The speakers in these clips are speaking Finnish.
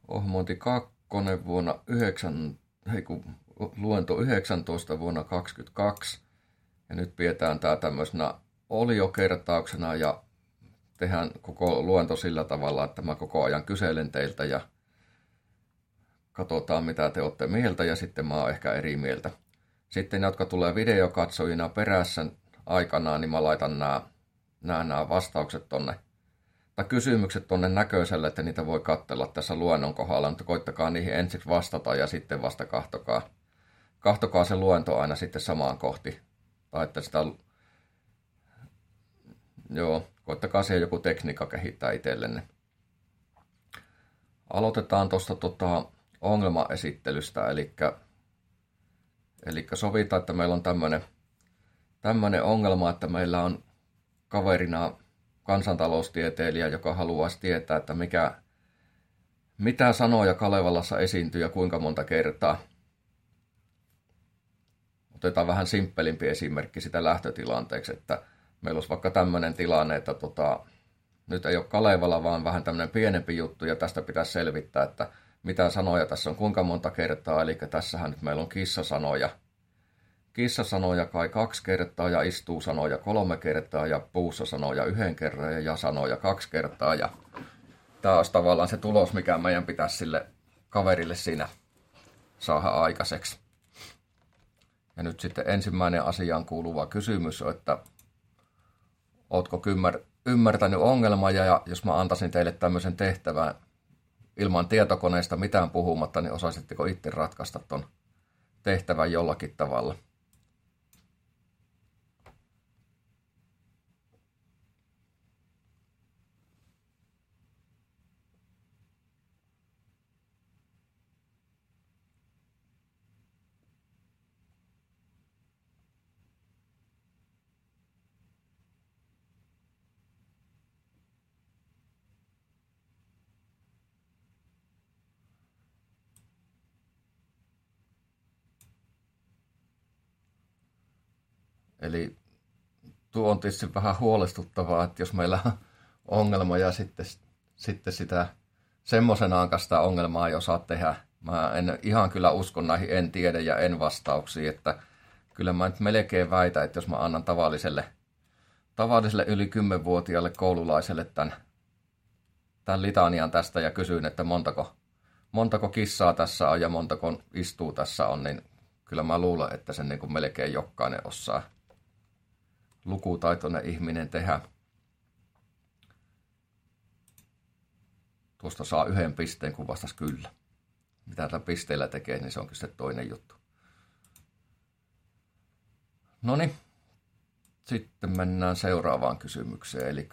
ohmointi 2 vuonna 9, luento 19 vuonna 2022. Ja nyt pidetään tämä tämmöisenä oliokertauksena ja tehdään koko luento sillä tavalla, että mä koko ajan kyselen teiltä ja katsotaan mitä te olette mieltä ja sitten mä oon ehkä eri mieltä. Sitten jotka tulee videokatsojina perässä aikanaan, niin mä laitan nämä vastaukset tonne, tai kysymykset tonne näköiselle, että niitä voi katsella tässä luennon kohdalla, mutta koittakaa niihin ensiksi vastata ja sitten vasta kahtokaa se luento aina sitten samaan kohti. Tai että sitä, koittakaa siihen joku tekniikka kehittää itsellenne. Aloitetaan tuosta ongelmaesittelystä, eli sovitaan, että meillä on tämmöinen ongelma, että meillä on kaverina kansantaloustieteilijä, joka haluaisi tietää, että mitä sanoja Kalevalassa esiintyy ja kuinka monta kertaa. Otetaan vähän simppelimpi esimerkki sitä lähtötilanteeksi, että meillä olisi vaikka tämmöinen tilanne, että nyt ei ole Kalevala, vaan vähän tämmöinen pienempi juttu, ja tästä pitäisi selvittää, että mitä sanoja tässä on, kuinka monta kertaa, eli tässähän nyt meillä on kissasanoja. Kissasanoja kai 2 kertaa, ja istuu sanoja 3 kertaa, ja puussa sanoja 1 kerran, ja sanoja 2 kertaa, ja tämä olisi tavallaan se tulos, mikä meidän pitäisi sille kaverille siinä saada aikaiseksi. Ja nyt sitten ensimmäinen asiaan kuuluva kysymys on, että ootko ymmärtänyt ongelmaa, ja jos mä antaisin teille tämmöisen tehtävän ilman tietokoneesta mitään puhumatta, niin osaisitteko itse ratkaista ton tehtävän jollakin tavalla? Eli tuo on tietysti vähän huolestuttavaa, että jos meillä on ongelma ja sitten sitä semmoisenaankaan sitä ongelmaa ei osaa tehdä. Mä en ihan kyllä usko näihin en tiedä ja en vastauksiin, että kyllä mä nyt melkein väitän, että jos mä annan tavalliselle yli 10-vuotiaalle koululaiselle tämän litanian tästä ja kysyn, että montako kissaa tässä on ja montako istuu tässä on, niin kyllä mä luulen, että sen niin kuin melkein jokainen osaa lukutaitoinen ihminen tehdä. Tuosta saa 1 pisteen, kun vastasi kyllä. Mitä tällä pisteellä tekee, niin se onkin sitten toinen juttu. Noniin, sitten mennään seuraavaan kysymykseen. Eli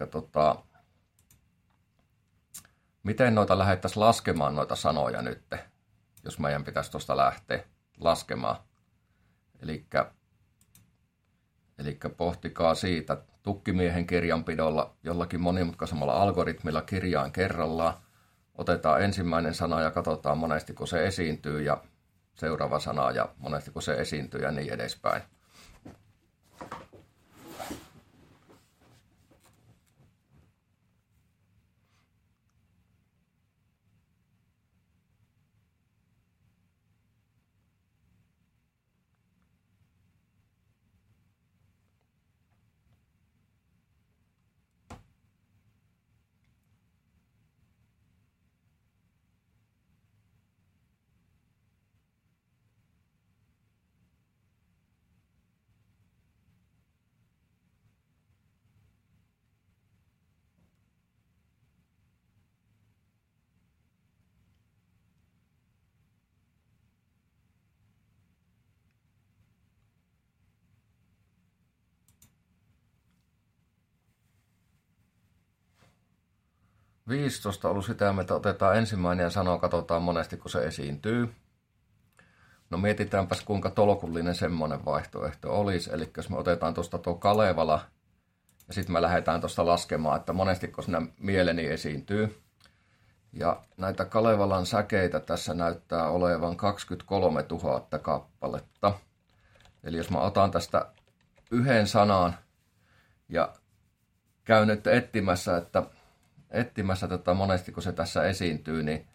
miten noita lähdettäisiin laskemaan noita sanoja nyt, jos meidän pitäisi tuosta lähteä laskemaan. Eli pohtikaa siitä tukkimiehen kirjanpidolla jollakin monimutkaisemmalla algoritmilla kirjaan kerrallaan. Otetaan ensimmäinen sana ja katsotaan monesti kun se esiintyy ja seuraava sana ja monesti kun se esiintyy ja niin edespäin. Viisitoista ollut sitä, että otetaan ensimmäinen ja sanoo, katsotaan monesti kun se esiintyy. No mietitäänpäs kuinka tolkullinen semmoinen vaihtoehto olisi. Eli jos me otetaan tuosta tuo Kalevala ja sitten me lähdetään tuosta laskemaan, että monesti kun siinä mieleni esiintyy. Ja näitä Kalevalan säkeitä tässä näyttää olevan 23 000 kappaletta. Eli jos mä otan tästä 1 sanan ja käyn nyt etsimässä tätä monesti kun se tässä esiintyy, niin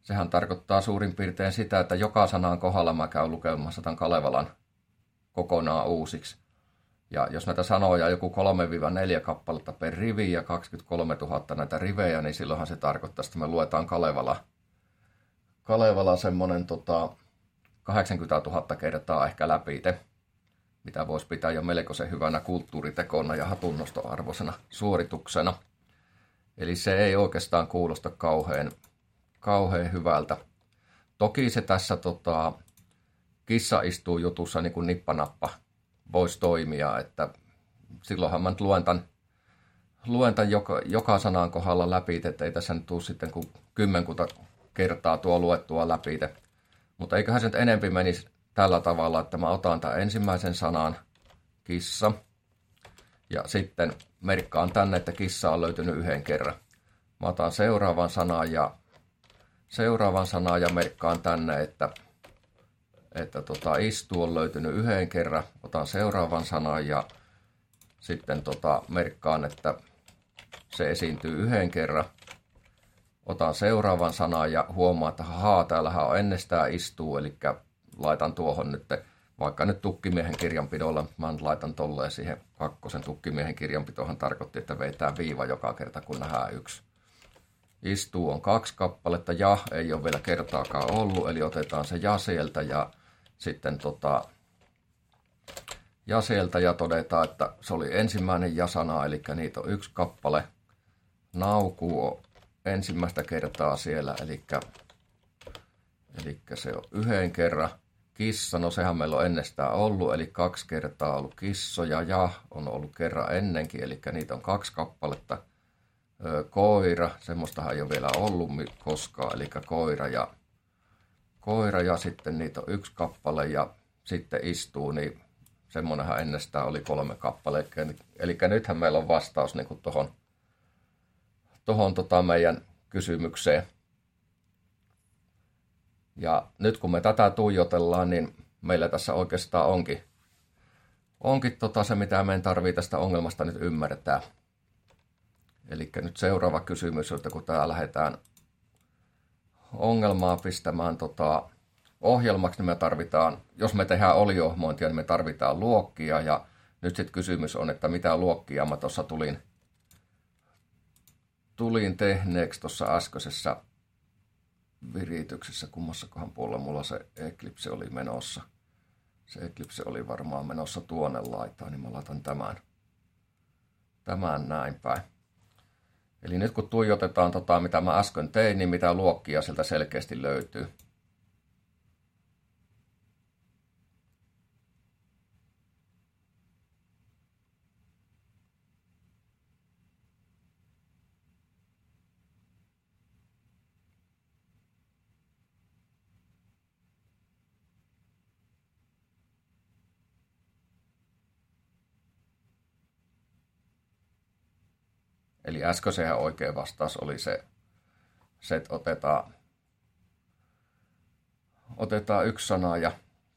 sehän tarkoittaa suurin piirtein sitä, että joka sanan kohdalla mä käyn lukemassa tämän Kalevalan kokonaan uusiksi. Ja jos näitä sanoja on joku 3-4 kappaletta per rivi ja 23 000 näitä rivejä, niin silloinhan se tarkoittaa, että me luetaan Kalevala semmoinen 80 000 kertaa ehkä läpi, mitä voisi pitää jo melkoisen hyvänä kulttuuritekona ja hatunnostoarvoisena suorituksena. Eli se ei oikeastaan kuulosta kauhean hyvältä. Toki se tässä kissa istuu jutussa niin kuin nippanappa voisi toimia, että silloinhan mä nyt luen tämän joka sanan kohdalla läpi, että ei tässä nyt tule sitten kuin 10 kertaa tuo luettua läpi. Mutta eiköhän se nyt enempi menisi tällä tavalla, että mä otan tämän ensimmäisen sanan, kissa, ja sitten merkkaan tänne, että kissa on löytynyt yhden kerran. Mä otan seuraavan sanan ja merkkaan tänne, että istu on löytynyt yhden kerran. Otan seuraavan sanan ja sitten merkkaan, että se esiintyy yhden kerran. Otan seuraavan sanan ja huomaan, että täällähän on ennestään istuu, eli laitan tuohon nyt, vaikka nyt tukkimiehen kirjanpidolla, mä laitan tolleen siihen 2. tukkimiehen kirjanpitohan tarkoitti, että vetää viiva joka kerta, kun nähdään 1. Istuu on 2 kappaletta, ja ei ole vielä kertaakaan ollut, eli otetaan se ja sieltä ja sitten ja sieltä ja todetaan, että se oli ensimmäinen ja-sana, eli niitä on 1 kappale. Naukuu on ensimmäistä kertaa siellä, eli se on yhden kerran. Kissa, no sehän meillä on ennestään ollut, eli 2 kertaa ollut kissoja, ja on ollut kerran ennenkin, eli niitä on 2 kappaletta. Koira, semmoistahan ei ole vielä ollut koskaan, eli koira ja sitten niitä on 1 kappale ja sitten istuu, niin semmoinenhan ennestään oli 3 kappaletta. Eli nythän meillä on vastaus niin tuohon meidän kysymykseen. Ja nyt kun me tätä tuijotellaan, niin meillä tässä oikeastaan onkin se, mitä meidän tarvitsee tästä ongelmasta nyt ymmärtää. Eli nyt seuraava kysymys, että kun täällä lähdetään ongelmaa pistämään ohjelmaksi, niin me tarvitaan, jos me tehdään oliohmointia, niin me tarvitaan luokkia. Ja nyt sitten kysymys on, että mitä luokkia mä tuossa tulin tehneeksi tuossa äskeisessä virityksessä. Kummassakohan puolella mulla se Eclipse oli menossa. Se Eclipse oli varmaan menossa tuonne laitaan, niin mä laitan tämän näin päin. Eli nyt kun tuijotetaan mitä mä äsken tein, niin mitä luokkia sieltä selkeästi löytyy. Eli äskeisen oikea vastaus oli se että otetaan 1 sana ja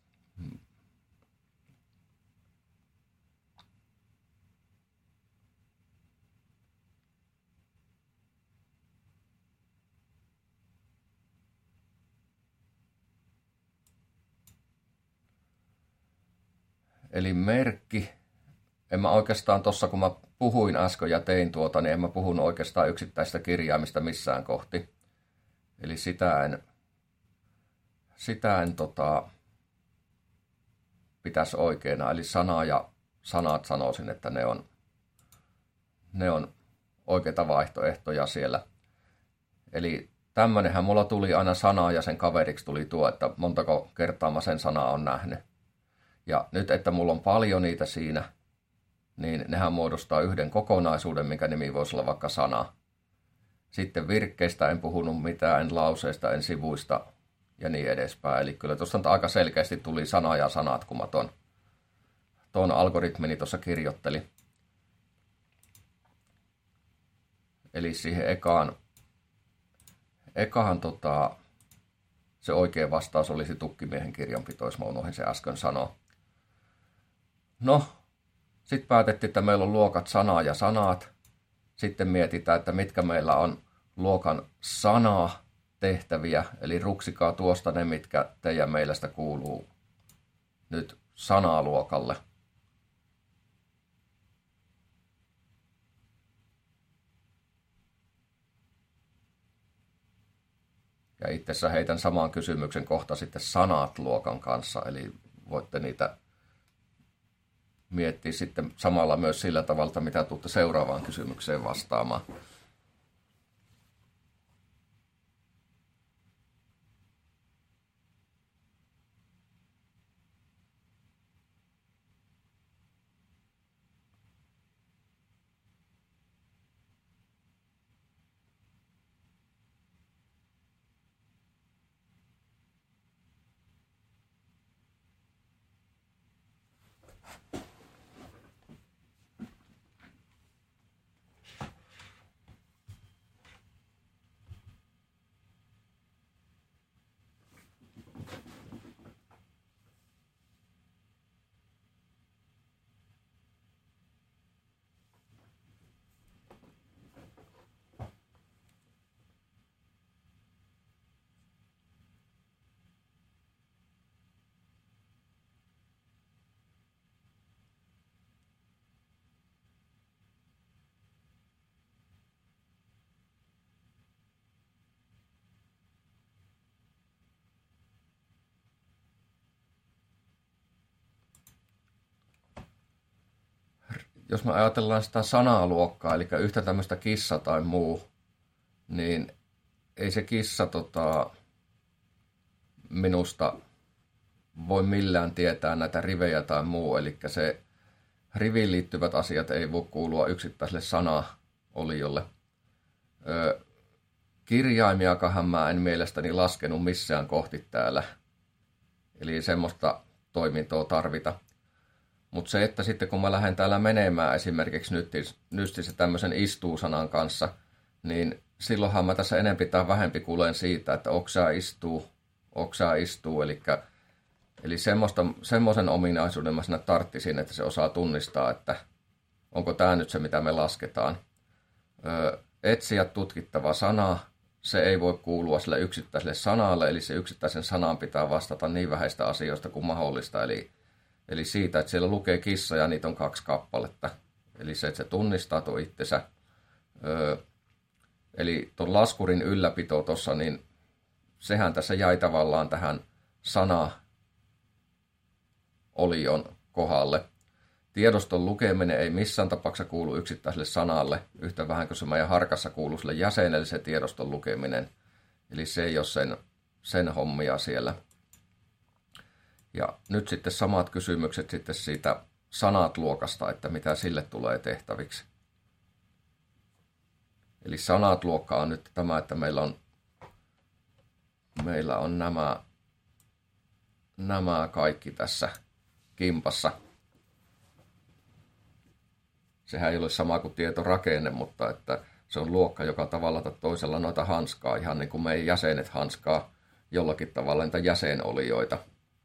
eli merkki. En mä oikeastaan tuossa, kun mä puhuin äsken ja tein niin en mä puhunut oikeastaan yksittäistä kirjaimista missään kohti. Eli sitä en pitäisi oikeana. Eli sana ja sanat sanoisin, että ne on oikeita vaihtoehtoja siellä. Eli tämmönenhän mulla tuli aina sana ja sen kaveriksi tuli tuo, että montako kertaa mä sen sanaa on nähnyt. Ja nyt, että mulla on paljon niitä siinä, niin nehän muodostaa yhden kokonaisuuden, minkä nimi voisi olla vaikka sana. Sitten virkkeistä en puhunut mitään, en lauseista, en sivuista ja niin edespäin. Eli kyllä tuossa aika selkeästi tuli sana ja sanat, kun mä ton algoritmini tuossa kirjoittelin. Eli siihen ekahan se oikea vastaus olisi tukkimiehen kirjanpito, jos mä unohdin se äsken sanoa. No, sitten päätettiin, että meillä on luokat sana ja sanat. Sitten mietitään, että mitkä meillä on luokan sanaa. tehtäviä, eli ruksikaa tuosta ne, mitkä teidän mielestä kuuluu nyt sanaluokalle. Ja itse asiassa heitän saman kysymyksen kohta sitten sanat-luokan kanssa, eli voitte niitä miettiä sitten samalla myös sillä tavalla, mitä tuutte seuraavaan kysymykseen vastaamaan. Jos me ajatellaan sitä sanaluokkaa, eli yhtä tämmöistä kissa tai muu, niin ei se kissa minusta voi millään tietää näitä rivejä tai muu, eli se riviin liittyvät asiat ei voi kuulua yksittäiselle sanaoliolle. Kirjaimiakaan mä en mielestäni laskenut missään kohti täällä, eli semmoista toimintoa tarvita. Mutta se, että sitten kun mä lähden täällä menemään esimerkiksi nystissä tämmöisen istuu-sanan kanssa, niin silloinhan mä tässä enempi tai vähempi kuulen siitä, että oksaa istuu, eli semmoisen ominaisuuden mä sinne tarttisin, että se osaa tunnistaa, että onko tämä nyt se, mitä me lasketaan. Etsiä tutkittava sana, se ei voi kuulua sille yksittäiselle sanalle, eli se yksittäisen sanan pitää vastata niin vähäistä asioista kuin mahdollista, eli siitä, että siellä lukee kissa ja niitä on 2 kappaletta. Eli se, että se tunnistaa tuon itsensä. Eli tuon laskurin ylläpito tuossa, niin sehän tässä jäi tavallaan tähän sana-olion kohdalle. Tiedoston lukeminen ei missään tapauksessa kuulu yksittäiselle sanalle, yhtä vähän kuin se meidän harkassa kuuluu sille jäsenelle se tiedoston lukeminen. Eli se ei ole sen hommia siellä. Ja nyt sitten samat kysymykset sitten siitä sanat-luokasta, että mitä sille tulee tehtäviksi. Eli sanat-luokka on nyt tämä, että meillä on nämä kaikki tässä kimpassa. Sehän ei ole sama kuin tietorakenne, mutta että se on luokka, joka tavalla tai toisella noita hanskaa, ihan niin kuin meidän jäsenet hanskaa jollakin tavalla niitä jäsenolioita.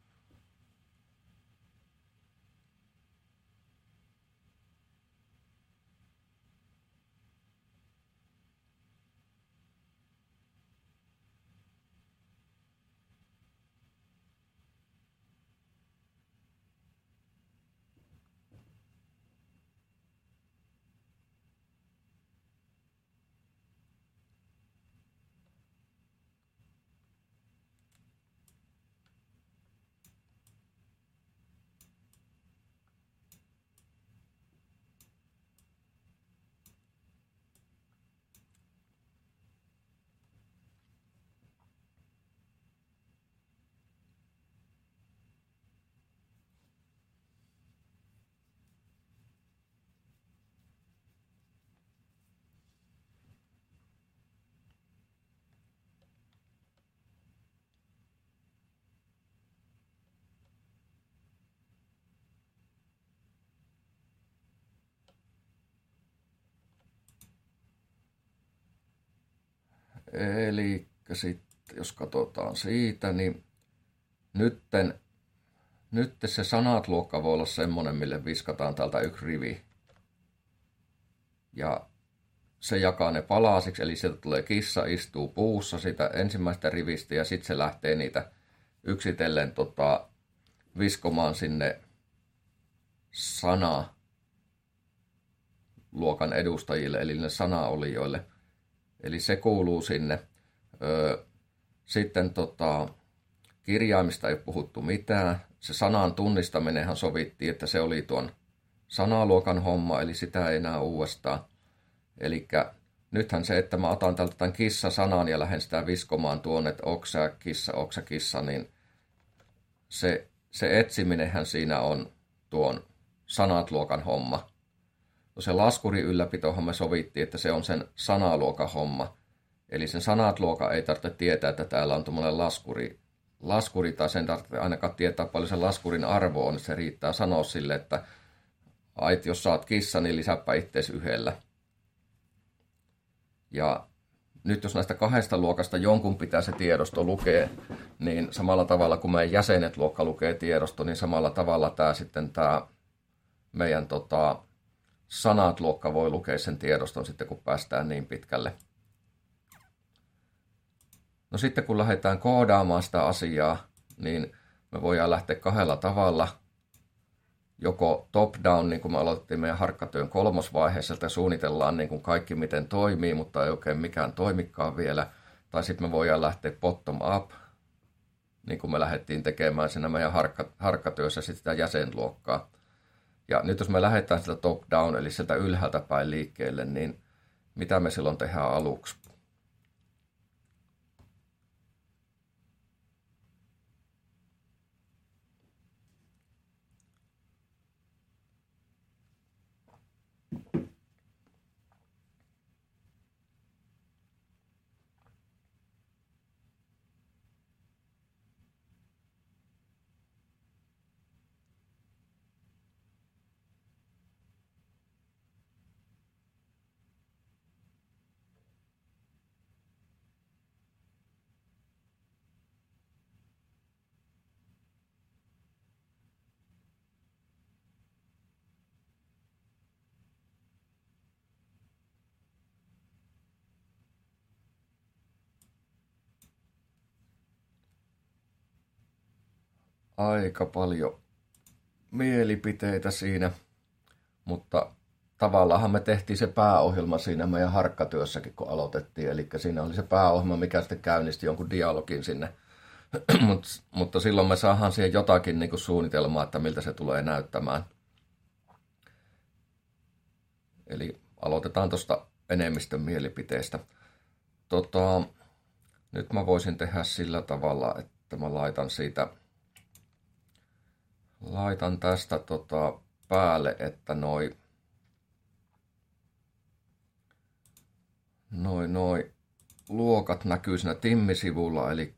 Eli sitten, jos katsotaan siitä, niin nytten se sanat-luokka voi olla semmoinen, mille viskataan täältä yksi rivi. Ja se jakaa ne palasiksi, eli sieltä tulee kissa, istuu puussa sitä ensimmäistä rivistä ja sitten se lähtee niitä yksitellen viskomaan sinne sana-luokan edustajille, eli ne sanaolijoille. Eli se kuuluu sinne. Sitten kirjaimista ei ole puhuttu mitään. Se sanan tunnistaminenhan sovittiin, että se oli tuon sanaluokan homma, eli sitä ei enää uudestaan. Eli nythän se, että mä otan tältä tämän kissa-sanan ja lähden sitä viskomaan tuonne, että oksa kissa, niin se etsiminenhän siinä on tuon sanat-luokan homma. No se laskurin ylläpitohan me sovittiin, että se on sen sanaluokan homma. Eli sen sanat-luokan ei tarvitse tietää, että täällä on tuommoinen laskuri, tai sen tarvitsee ainakaan tietää paljon sen laskurin arvo on. Se riittää sanoa sille, että jos saat kissa, niin lisäpä ittees yhdellä. Ja nyt jos näistä kahdesta luokasta jonkun pitää se tiedosto lukea, niin samalla tavalla kuin meidän jäsenet luokka lukee tiedosto, niin samalla tavalla tämä meidän sanat luokka voi lukea sen tiedoston sitten, kun päästään niin pitkälle. No sitten kun lähdetään koodaamaan sitä asiaa, niin me voidaan lähteä kahdella tavalla. Joko top-down, niin kuin me aloitettiin meidän harkkatyön kolmosvaiheessa, että suunnitellaan niin kuin kaikki miten toimii, mutta ei oikein mikään toimikaan vielä. Tai sitten me voidaan lähteä bottom-up, niin kuin me lähdettiin tekemään siinä meidän harkkatyössä sitä jäsenluokkaa. Ja nyt jos me lähdetään sitä top-down, eli sieltä ylhäältä päin liikkeelle, niin mitä me silloin tehdään aluksi? Aika paljon mielipiteitä siinä, mutta tavallaan me tehtiin se pääohjelma siinä meidän harkkatyössäkin, kun aloitettiin. Eli siinä oli se pääohjelma, mikä sitten käynnisti jonkun dialogin sinne. mutta silloin me saadaan siihen jotakin niin kuin suunnitelmaa, että miltä se tulee näyttämään. Eli aloitetaan tuosta enemmistön mielipiteestä. Nyt mä voisin tehdä sillä tavalla, että mä laitan tästä päälle, että noi luokat näkyy siinä Timmi-sivulla, eli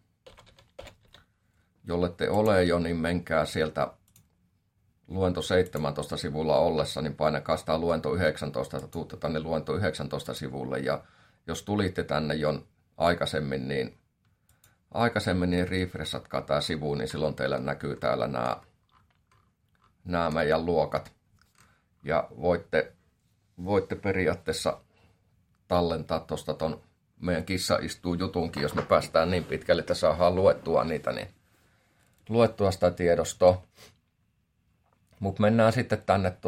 jolle te ole jo, niin menkää sieltä luento 17 sivulla ollessa, niin painakaa sitä luento 19, että tuutte tänne luento 19 sivulle, ja jos tulitte tänne jo aikaisemmin, niin refreshatkaa tämä sivu, niin silloin teillä näkyy täällä nämä meidän luokat. Ja voitte periaatteessa tallentaa tuosta ton meidän kissa istuu jutunkin, jos me päästään niin pitkälle, että saadaan luettua niitä, niin luettua sitä tiedostoa. Mutta mennään sitten tänne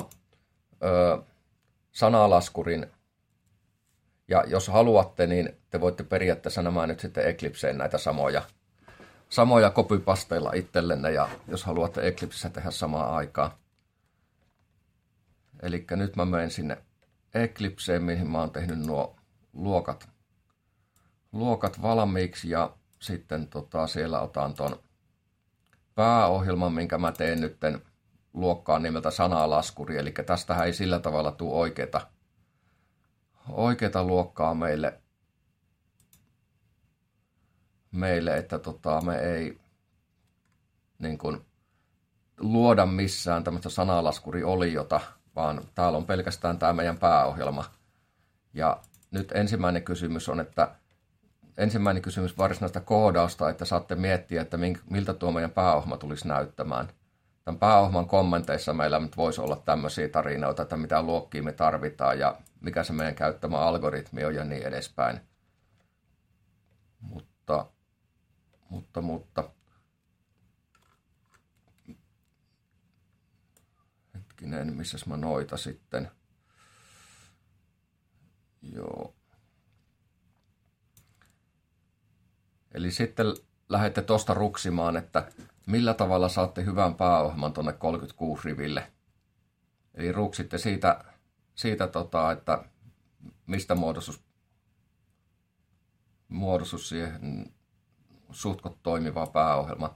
sanalaskurin. Ja jos haluatte, niin te voitte periaatteessa nämä nyt sitten Eclipseen näitä samoja copypasteilla itsellenne, ja jos haluatte Eclipsessä tehdä samaan aikaan. Eli nyt mä menen sinne Eclipseen, mihin mä oon tehnyt nuo luokat valmiiksi, ja sitten siellä otan ton pääohjelman, minkä mä teen nytten luokkaan nimeltä sanalaskuri, eli tästähän ei sillä tavalla tule oikeata luokkaa meille, että me ei niin kuin luoda missään tämmöistä sanalaskurioliota, vaan täällä on pelkästään tämä meidän pääohjelma. Ja nyt ensimmäinen kysymys varsinaista koodausta, että saatte miettiä, että miltä tuo meidän pääohjelma tulisi näyttämään. tämän pääohjelman kommenteissa meillä nyt voisi olla tämmöisiä tarinoita, että mitä luokkia me tarvitaan ja mikä se meidän käyttämä algoritmi on ja niin edespäin. Mutta hetkinen, missäs mä noita sitten? Joo. Eli sitten lähdette tuosta ruksimaan, että millä tavalla saatte hyvän pääohjelman tuonne 36 riville. Eli ruksitte siitä että mistä muodostus siihen suhtkot toimiva pääohjelma.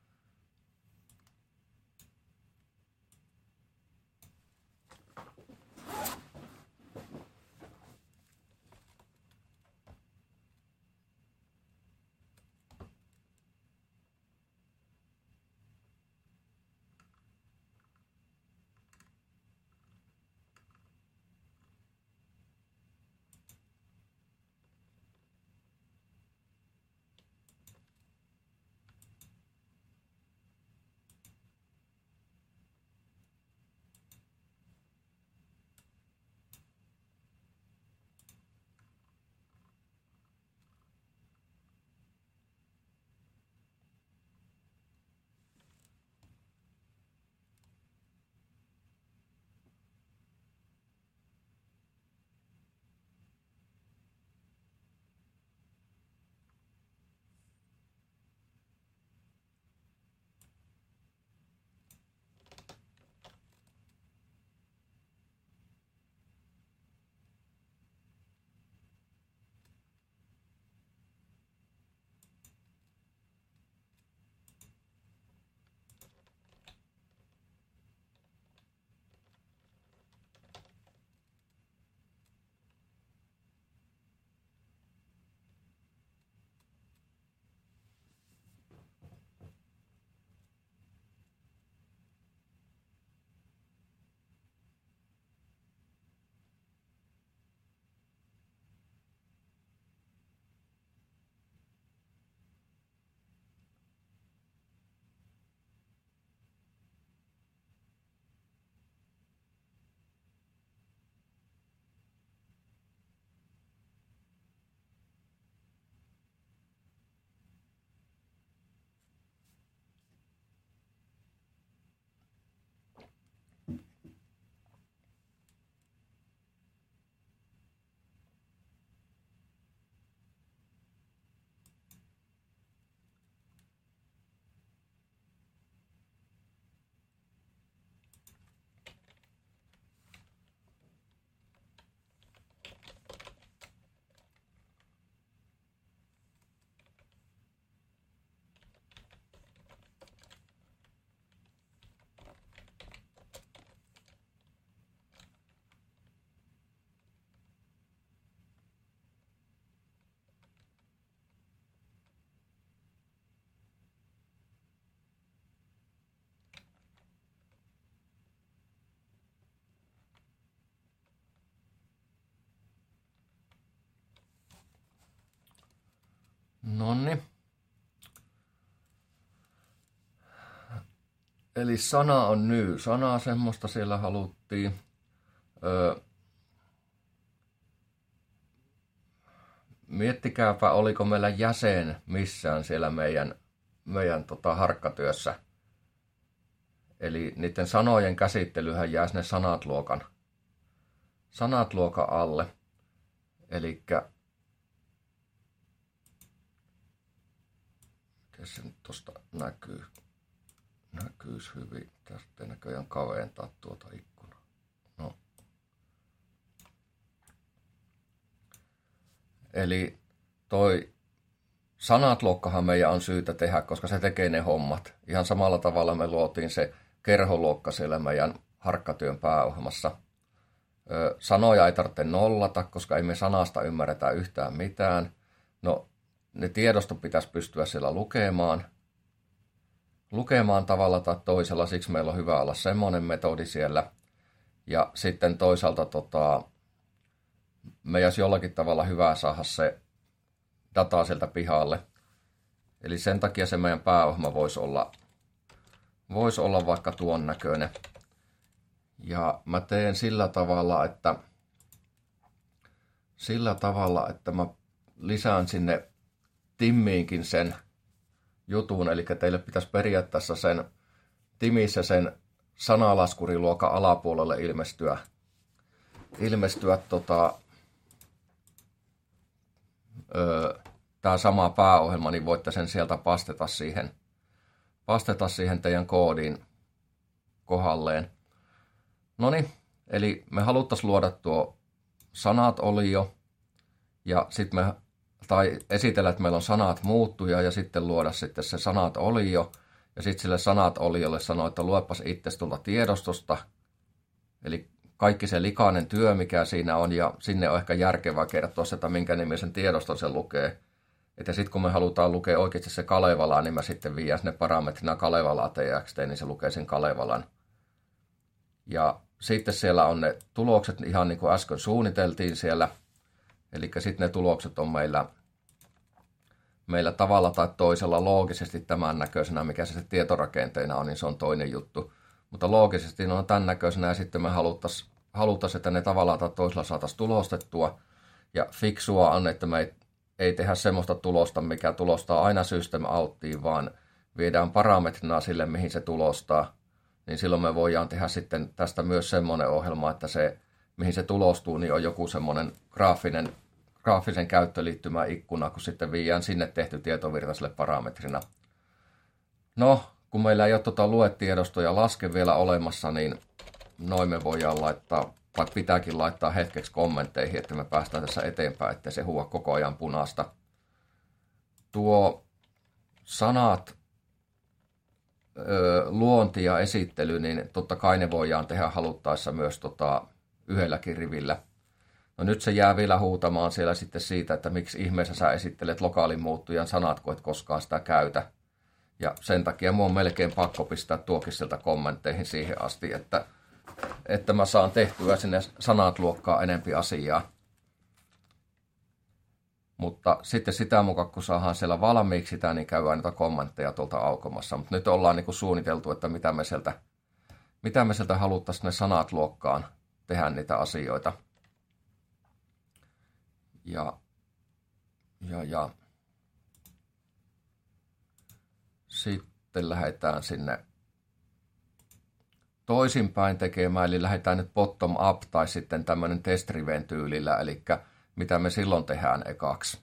Nonni. Eli sana on ny. Sanaa semmoista siellä haluttiin. Miettikääpä, oliko meillä jäsen missään siellä meidän harkkatyössä. Eli niiden sanojen käsittelyhän jää sinne sanat-luokan alle. Elikkä se nyt tuosta näkyisi hyvin. Tästä näköjään kaventaa tuota ikkunaa. No. Eli toi sanat-luokkahan meidän on syytä tehdä, koska se tekee ne hommat. Ihan samalla tavalla me luotiin se kerholuokka siellä meidän harkkatyön pääohjelmassa. Sanoja ei tarvitse nollata, koska ei me sanasta ymmärretä yhtään mitään. No, ne tiedosto pitäisi pystyä siellä lukemaan tavalla tai toisella, siksi meillä on hyvä olla semmoinen metodi siellä. Ja sitten toisaalta meidän olisi jollakin tavalla hyvä saada se data sieltä pihalle. Eli sen takia se meidän pääohjelma voisi voisi olla vaikka tuon näköinen. Ja mä teen sillä tavalla, että mä lisään sinne Timmiinkin sen jutun, eli teille pitäisi periaatteessa sen Timissä sen sanalaskuriluokan alapuolelle ilmestyä tämä sama pääohjelma, niin voitte sen sieltä pasteta siihen teidän koodiin kohdalleen. Noniin, eli me haluttaisiin luoda tuo sanat-olio ja sitten tai esitellä, että meillä on sanat muuttuja ja sitten luoda sitten se sanat-olio ja sitten sille sanat-oliolle sanoa, että luepas itse tuolta tiedostosta. Eli kaikki se likainen työ, mikä siinä on, ja sinne on ehkä järkevää kertoa se, että minkä nimisen tiedoston se lukee. Ja sitten kun me halutaan lukea oikeasti se Kalevala, niin mä sitten viiän sinne parametrina Kalevala TXT, niin se lukee sen Kalevalan. Ja sitten siellä on ne tulokset, ihan niin kuin äsken suunniteltiin siellä. Eli sitten ne tulokset on meillä tavalla tai toisella loogisesti tämän näköisenä, mikä se tietorakenteena on, niin se on toinen juttu. Mutta loogisesti ne on tämän näköisenä ja sitten me haluttaisiin, että ne tavallaan tai toisella saataisiin tulostettua. Ja fiksua on, että me ei tehdä semmoista tulosta, mikä tulostaa aina system outtiin, vaan viedään parametrina sille, mihin se tulostaa. Niin silloin me voidaan tehdä sitten tästä myös semmoinen ohjelma, että se, mihin se tulostuu, niin on joku semmoinen graafisen käyttöliittymä ikkuna, kun sitten viedään sinne tehty tietovirta sille parametrina. No, kun meillä ei ole luetiedostoja laske vielä olemassa, niin noin me voidaan laittaa, vaikka pitääkin laittaa hetkeksi kommentteihin, että me päästään tässä eteenpäin, ettei se huua koko ajan punaista. Tuo sanat, luonti ja esittely, niin totta kai ne voidaan tehdä haluttaessa myös yhdelläkin rivillä. No nyt se jää vielä huutamaan siellä sitten siitä, että miksi ihmeessä sä esittelet lokaalin muuttujan sanat, kun et koskaan sitä käytä. Ja sen takia mun on melkein pakko pistää tuokin sieltä kommentteihin siihen asti, että mä saan tehtyä sinne sanat luokkaa enempi asiaa. Mutta sitten sitä mukaan, kun saadaan siellä valmiiksi sitä, niin käydään niitä kommentteja tuolta aukomassa. Mutta nyt ollaan niin kuin suunniteltu, että mitä me sieltä haluttaisiin ne sanat luokkaan tehdä niitä asioita. Ja sitten lähdetään sinne toisinpäin tekemään, eli lähdetään nyt bottom up tai sitten tämmöinen test-driven tyylillä, eli mitä me silloin tehdään ekaksi.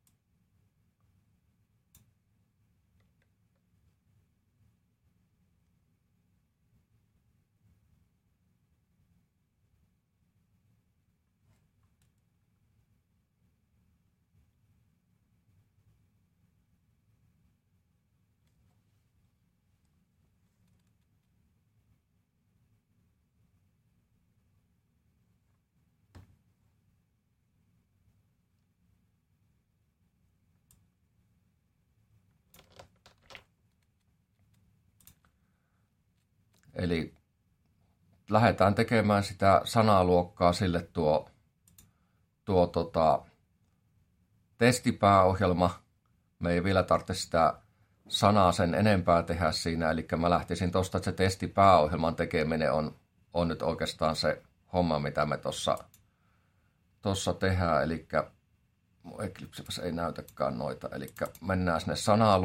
Eli lähdetään tekemään sitä sanaluokkaa sille tuo testipääohjelma. Me ei vielä tarvitse sitä sanaa sen enempää tehdä siinä. Eli mä lähtisin tuosta, että se testipääohjelman tekeminen on nyt oikeastaan se homma, mitä me tuossa tehdään. Eli Eclipsepäs ei näytäkään noita. Eli mennään sinne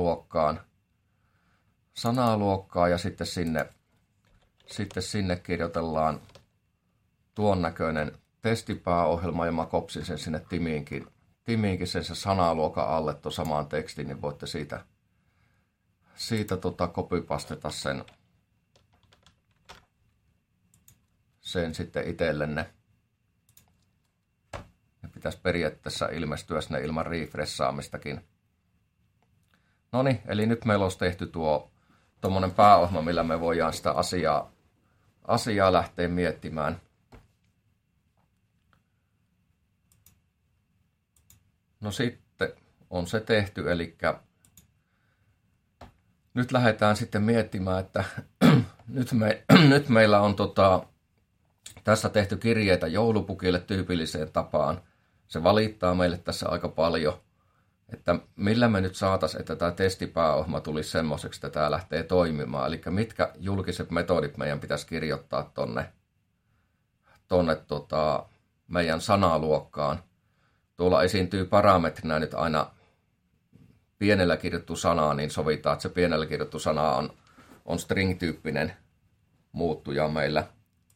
sanaluokkaan ja sitten sinne kirjoitellaan tuon näköinen testipääohjelma ja mä kopsin sen sinne Timiinkin sen se sanaluokan alle tuon samaan tekstin, niin voitte siitä copypasteta sen sitten itsellenne. Ja pitäisi periaatteessa ilmestyä sinne ilman refreshaamistakin. Noniin, eli nyt meillä olisi tehty tuommoinen pääohjelma, millä me voidaan sitä asiaa lähteä miettimään. No sitten on se tehty, eli nyt lähdetään sitten miettimään, että nyt meillä on tässä tehty kirjeitä joulupukille tyypilliseen tapaan. Se valittaa meille tässä aika paljon. että millä me nyt saataisiin, että tämä testipääohjelma tulisi semmoiseksi, että tämä lähtee toimimaan. Eli mitkä julkiset metodit meidän pitäisi kirjoittaa tonne meidän sanaluokkaan. Tuolla esiintyy parametrinä nyt aina pienellä kirjoittu sana, niin sovitaan, että se pienellä kirjoittu sana on string-tyyppinen muuttuja meillä.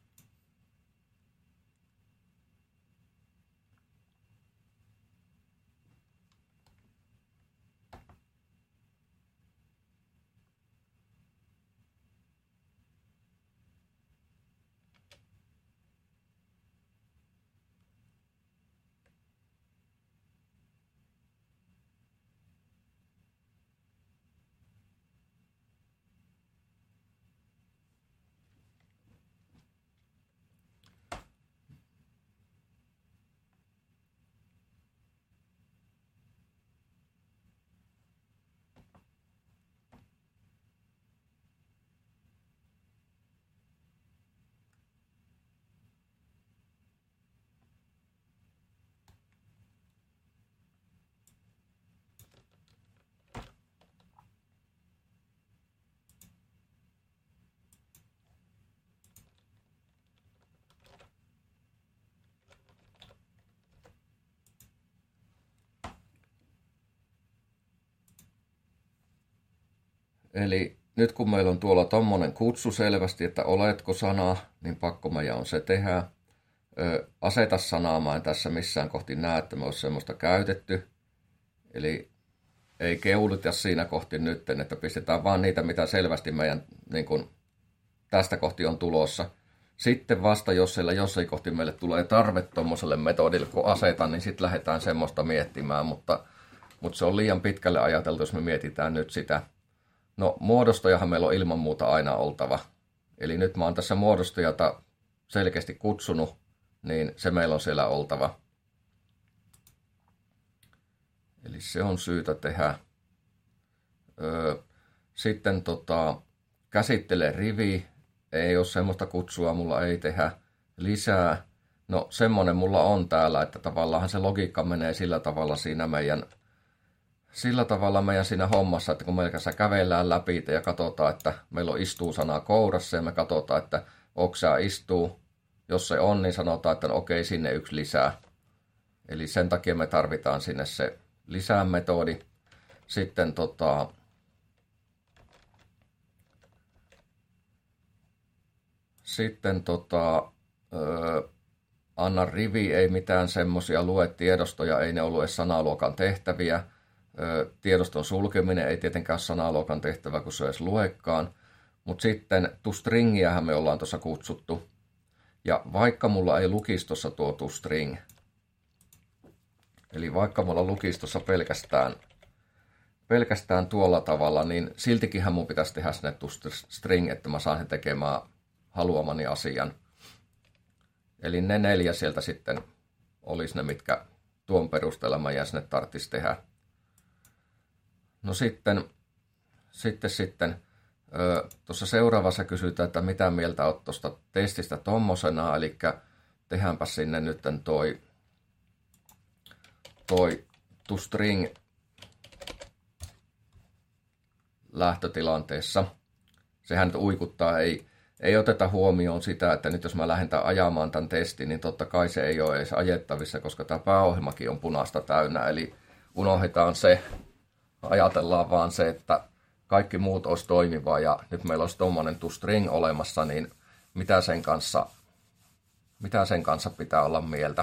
Eli nyt kun meillä on tuolla tommonen kutsu selvästi, että oletko sana, niin pakko meidän on se tehdä. Aseta sanaa, mä en tässä missään kohti näe, että me olisi semmoista käytetty. Eli ei keuluta siinä kohti nyt, että pistetään vaan niitä, mitä selvästi meidän niin kun, tästä kohti on tulossa. Sitten vasta, jos siellä jossain kohti meille tulee tarve tuommoiselle metodille, kun asetan, niin sitten lähdetään semmoista miettimään, mutta se on liian pitkälle ajateltu, jos me mietitään nyt sitä. No, muodostajahan meillä on ilman muuta aina oltava. Eli nyt mä oon tässä muodostajata selkeästi kutsunut, niin se meillä on siellä oltava. Eli se on syytä tehdä. Sitten käsittele rivi. Ei ole semmoista kutsua, mulla ei tehdä lisää. No semmonen mulla on täällä, että tavallaan se logiikka menee sillä tavalla meidän siinä hommassa, että kun me kävellään läpi ja katsotaan, että meillä on istuu-sana kourassa ja me katsotaan, että oksaa istuu. Jos se on, niin sanotaan, että no okei, sinne yksi lisää. Eli sen takia me tarvitaan sinne se lisää metodi. Sitten anna rivi, ei mitään semmoisia luetiedostoja, ei ne ollut edes sanaluokan tehtäviä. Tiedoston sulkeminen ei tietenkään ole sanaluokan tehtävä, kun se edes luekaan. Mutta sitten toStringiähän me ollaan tuossa kutsuttu. Ja vaikka mulla ei lukistossa tuo toString, eli vaikka mulla lukistossa pelkästään tuolla tavalla, niin siltikinhän mun pitäisi tehdä sinne toString, että mä saan sen tekemään haluamani asian. Eli ne 4 sieltä sitten olisi ne, mitkä tuon perusteella mä sinne tarvitsisi tehdä. No sitten tuossa seuraavassa kysytään, että mitä mieltä olet tuosta testistä tommosena, eli tehdäänpä sinne nyt toi toString lähtötilanteessa. Sehän nyt uikuttaa, ei oteta huomioon sitä, että nyt jos mä lähden ajamaan tämän testin, niin totta kai se ei ole edes ajettavissa, koska tämä pääohjelmakin on punaista täynnä, eli unohdetaan se, ajatellaan vaan se, että kaikki muut olisi toimivaa ja nyt meillä olisi tuommoinen toString olemassa, niin mitä sen kanssa pitää olla mieltä.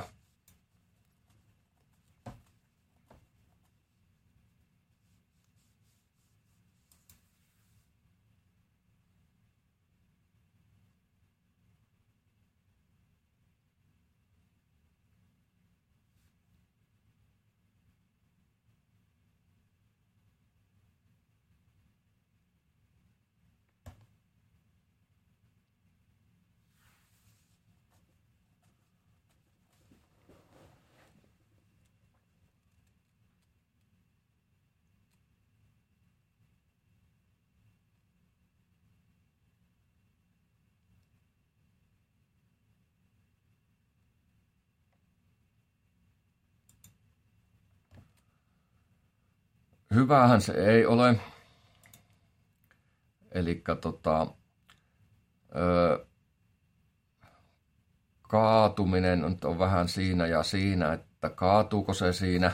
hyvähän se ei ole. Eli kaatuminen on vähän siinä ja siinä, että kaatuuko se siinä.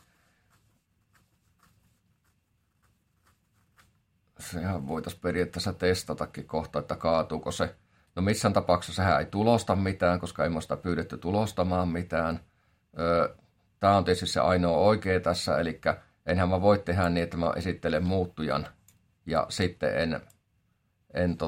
Sehän voitaisiin periaatteessa testatakin kohta, että kaatuuko se. No missään tapauksessa sehän ei tulosta mitään, koska ei sitä pyydetty tulostamaan mitään. Tämä on tietysti se ainoa oikea tässä, eli enhän mä voi tehdä niin, että mä esittelen muuttujan ja sitten en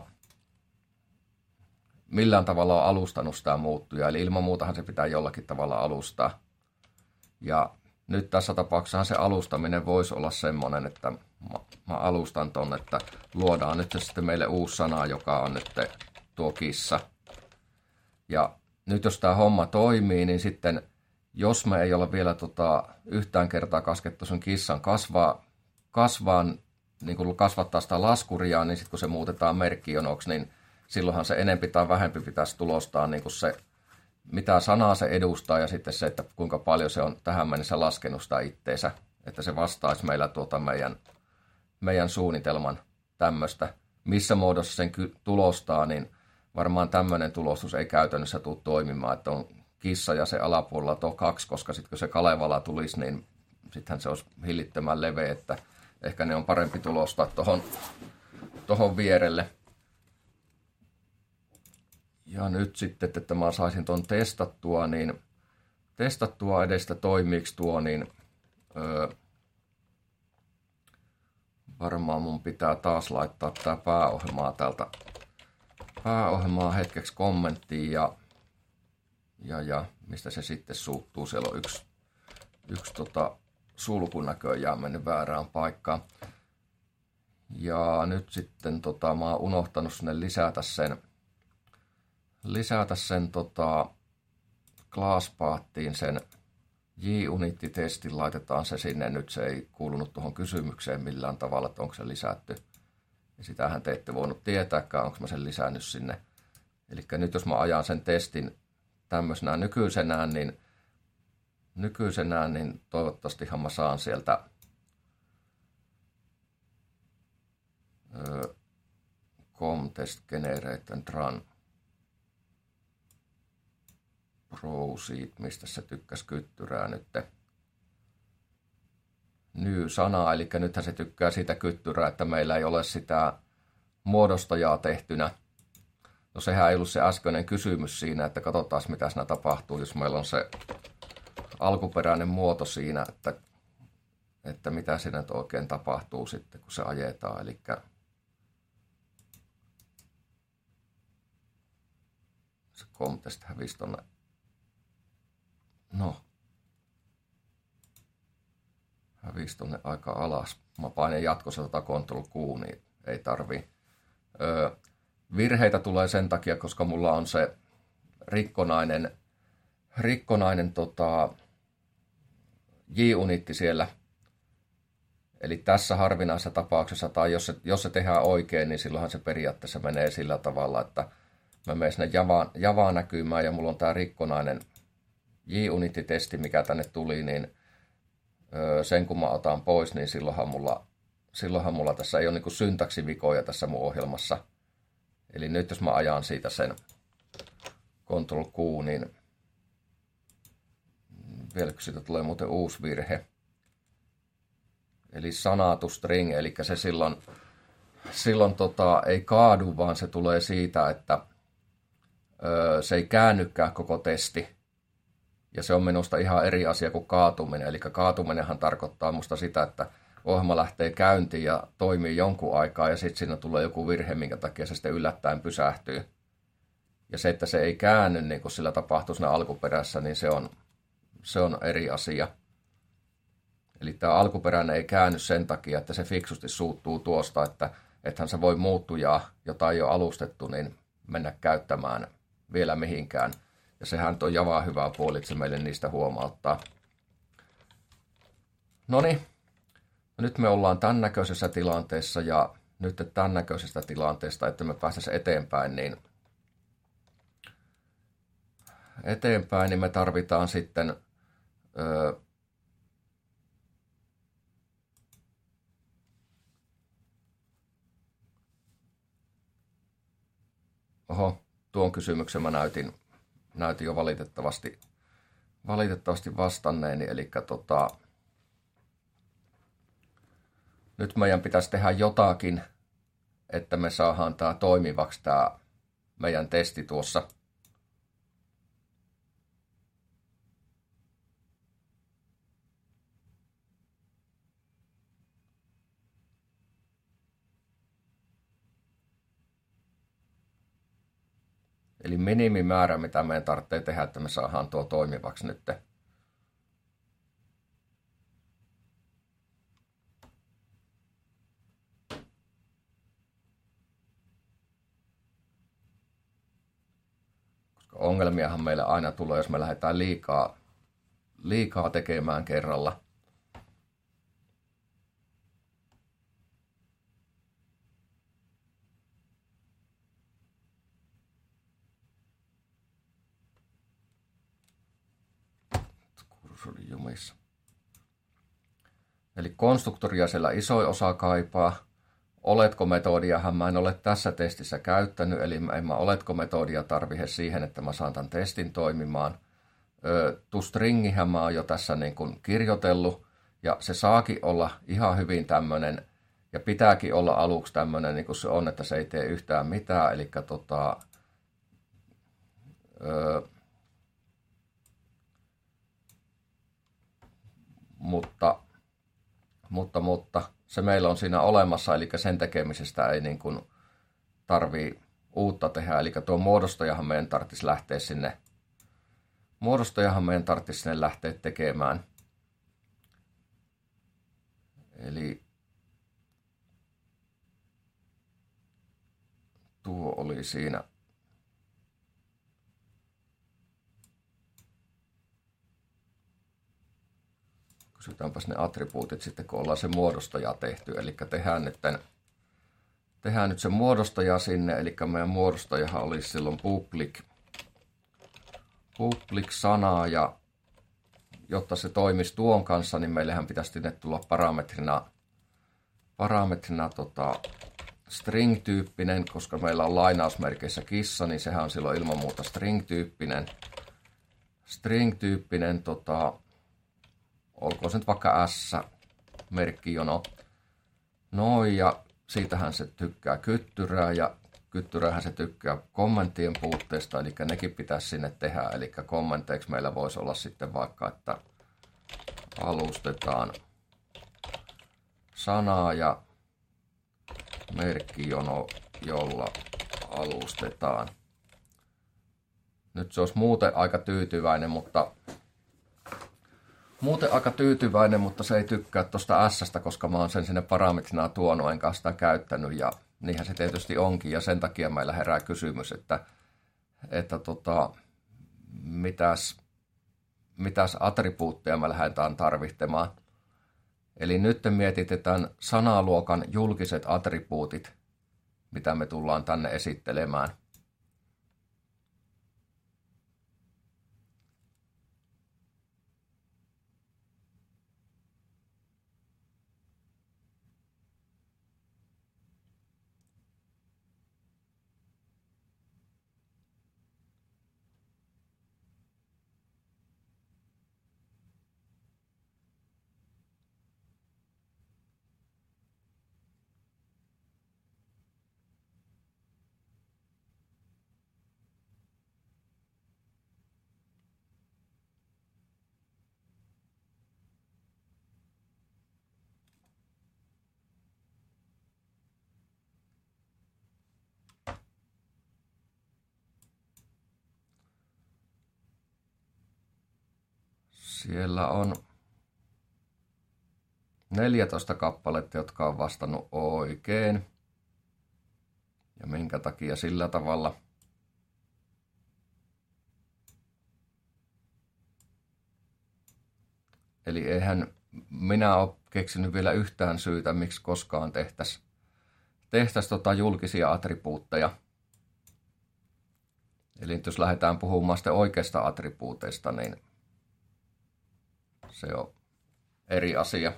millään tavalla ole alustanut sitä muuttujaa. Eli ilman muutahan se pitää jollakin tavalla alustaa. Ja nyt tässä tapauksessa se alustaminen voisi olla semmoinen, että mä alustan ton, että luodaan nyt sitten meille uusi sana, joka on nyt tuo kissa. Ja nyt jos tämä homma toimii, niin sitten jos me ei ole vielä yhtään kertaa kaskettu sen kissan kasvaan, niin kun kasvattaa sitä laskuria, niin sitten kun se muutetaan merkkijonoksi, niin silloinhan se enempi tai vähempi pitäisi tulostaa niin kuin se, mitä sanaa se edustaa ja sitten se, että kuinka paljon se on tähän mennessä laskenut sitä itteensä, että se vastaisi meillä meidän suunnitelman tämmöistä. Missä muodossa sen tulostaa, niin varmaan tämmöinen tulostus ei käytännössä tule toimimaan, että on kissa ja se alapuolella tuo 2, koska sitten kun se Kalevala tulisi, niin sittenhän se olisi hillittömän leveä, että ehkä ne on parempi tulostaa tuohon vierelle. Ja nyt sitten, että mä saisin tuon testattua edestä toimiiksi tuo, niin varmaan mun pitää taas laittaa tää pääohjelmaa hetkeksi kommenttiin ja mistä se sitten suuttuu. Siellä on yksi sulku näköjään mennyt väärään paikkaan. Ja nyt sitten mä oon unohtanut sinne lisätä sen ClassPathiin sen JUnit-testin, laitetaan se sinne. Nyt se ei kuulunut tuohon kysymykseen millään tavalla, että onko se lisätty. Ja sitähän te ette voinut tietääkään, onko mä sen lisännyt sinne. Eli nyt jos mä ajan sen testin tämmöisenä nykyisenään, niin toivottavastihan mä saan sieltä com-test generate and run proceed, mistä se tykkäsi kyttyrää nyt. Ny-sana, eli nythän se tykkää siitä kyttyrää, että meillä ei ole sitä muodostajaa tehtynä. No sehän ei ollut se äskeinen kysymys siinä, että katsotaan mitä siinä tapahtuu, jos meillä on se alkuperäinen muoto siinä, että mitä siinä nyt oikein tapahtuu sitten, kun se ajetaan. Eli se com-test hävisi tonne. No. Hävisi tonne aika alas. Mä painen jatkossa Ctrl+Q, niin ei tarvii. Virheitä tulee sen takia, koska mulla on se rikkonainen JUnitti siellä. Eli tässä harvinaisessa tapauksessa, tai jos se tehdään oikein, niin silloinhan se periaatteessa menee sillä tavalla, että mä menen sinne Javaan näkymään ja mulla on tää rikkonainen JUnit-testi, mikä tänne tuli, niin sen kun mä otan pois, niin silloinhan mulla tässä ei ole niinku syntaksivikoja tässä mun ohjelmassa. Eli nyt jos mä ajan siitä sen Ctrl+Q, niin vieläkö siitä tulee muuten uusi virhe. Eli sanatu string, eli se silloin ei kaadu, vaan se tulee siitä, että se ei käännykään koko testi. Ja se on minusta ihan eri asia kuin kaatuminen. Eli kaatuminenhan tarkoittaa musta sitä, että ohjelma lähtee käyntiin ja toimii jonkun aikaa ja sitten siinä tulee joku virhe, minkä takia se sitten yllättäen pysähtyy. Ja se, että se ei käänny niin kuin sillä tapahtuu siinä alkuperässä, niin se on eri asia. Eli tämä alkuperäinen ei käänny sen takia, että se fiksusti suuttuu tuosta, että ethän se voi muuttujaa, jota ei ole alustettu, niin mennä käyttämään vielä mihinkään. Ja sehän on Javaa hyvä puoli, että se meille niistä huomauttaa. Noniin, nyt me ollaan tämän näköisessä tilanteessa ja nyt tämän näköisestä tilanteesta, että me päästäisiin eteenpäin, niin me tarvitaan sitten Oho, tuon kysymyksen mä näytin jo valitettavasti vastanneeni, eli nyt meidän pitäisi tehdä jotakin, että me saadaan tämä toimivaksi tämä meidän testi tuossa. Eli minimimäärä, mitä meidän tarvitsee tehdä, että me saadaan tuo toimivaksi nyt. Koska ongelmiahan meille aina tulee, jos me lähdetään liikaa tekemään kerralla. Kursori jumissa. Eli konstruktoria siellä iso osa kaipaa. Oletko-metodiahan mä en ole tässä testissä käyttänyt, eli en mä oletko-metodia tarvitse siihen, että mä saan tämän testin toimimaan. ToStringihän mä oon jo tässä niin kuin kirjoitellut, ja se saakin olla ihan hyvin tämmöinen, ja pitääkin olla aluksi tämmöinen, niin kuin se on, että se ei tee yhtään mitään, eli mutta se meillä on siinä olemassa, eli sen tekemisestä ei niin kuin tarvii uutta tehdä, eli tuo muodostajahan meidän tarvitsisi lähteä tekemään. Eli tuo oli siinä. Kysytäänpäs ne attribuutit sitten, kun ollaan se muodostaja tehty. Eli tehdään nyt se muodostaja sinne, eli meidän muodostajahan olisi silloin public sana, ja jotta se toimisi tuon kanssa, niin meillähän pitäisi sinne tulla parametrina string-tyyppinen, koska meillä on lainausmerkeissä kissa, niin sehän on silloin ilman muuta string-tyyppinen olkoon se nyt vaikka S-merkkijono. Noin, ja siitähän se tykkää kyttyrää, ja kyttyrähän se tykkää kommenttien puutteesta, eli nekin pitäisi sinne tehdä. Eli kommenteiksi meillä voisi olla sitten vaikka, että alustetaan sanaa ja merkkijono, jolla alustetaan. Nyt se olisi muuten aika tyytyväinen, mutta se ei tykkää tuosta S-stä, koska mä oon sen sinne parametrina tuonut, enkä sitä käyttänyt, ja niinhän se tietysti onkin, ja sen takia meillä herää kysymys, että mitäs attribuutteja me lähdetään tarvitsemaan. Eli nyt mietitään sanaluokan julkiset attribuutit, mitä me tullaan tänne esittelemään. Siellä on 14 kappaletta, jotka on vastannut oikein. Ja minkä takia sillä tavalla? Eli eihän minä ole keksinyt vielä yhtään syytä, miksi koskaan tehtäisiin julkisia attribuutteja. Eli nyt jos lähdetään puhumaan sitten oikeista attribuuteista, niin se on eri asia.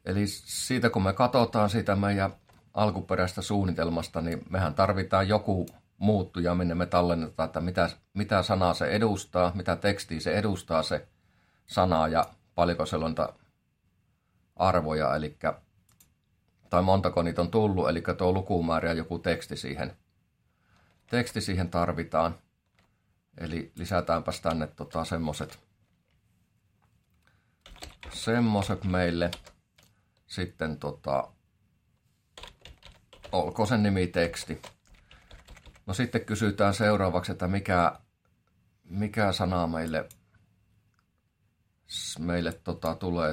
Eli siitä kun me katsotaan siitä meidän alkuperäistä suunnitelmasta, niin mehän tarvitaan joku muuttuja, minne me tallennetaan, että mitä sanaa se edustaa, mitä tekstiä se edustaa se sana ja paljonko siellä on arvoja, tai montako niitä on tullut, eli tuo lukumäärä ja joku teksti siihen tarvitaan. Eli lisätäänpäs tänne semmoset meille. Sitten olkoon sen nimi teksti. No sitten kysytään seuraavaksi, että mikä sana meille tulee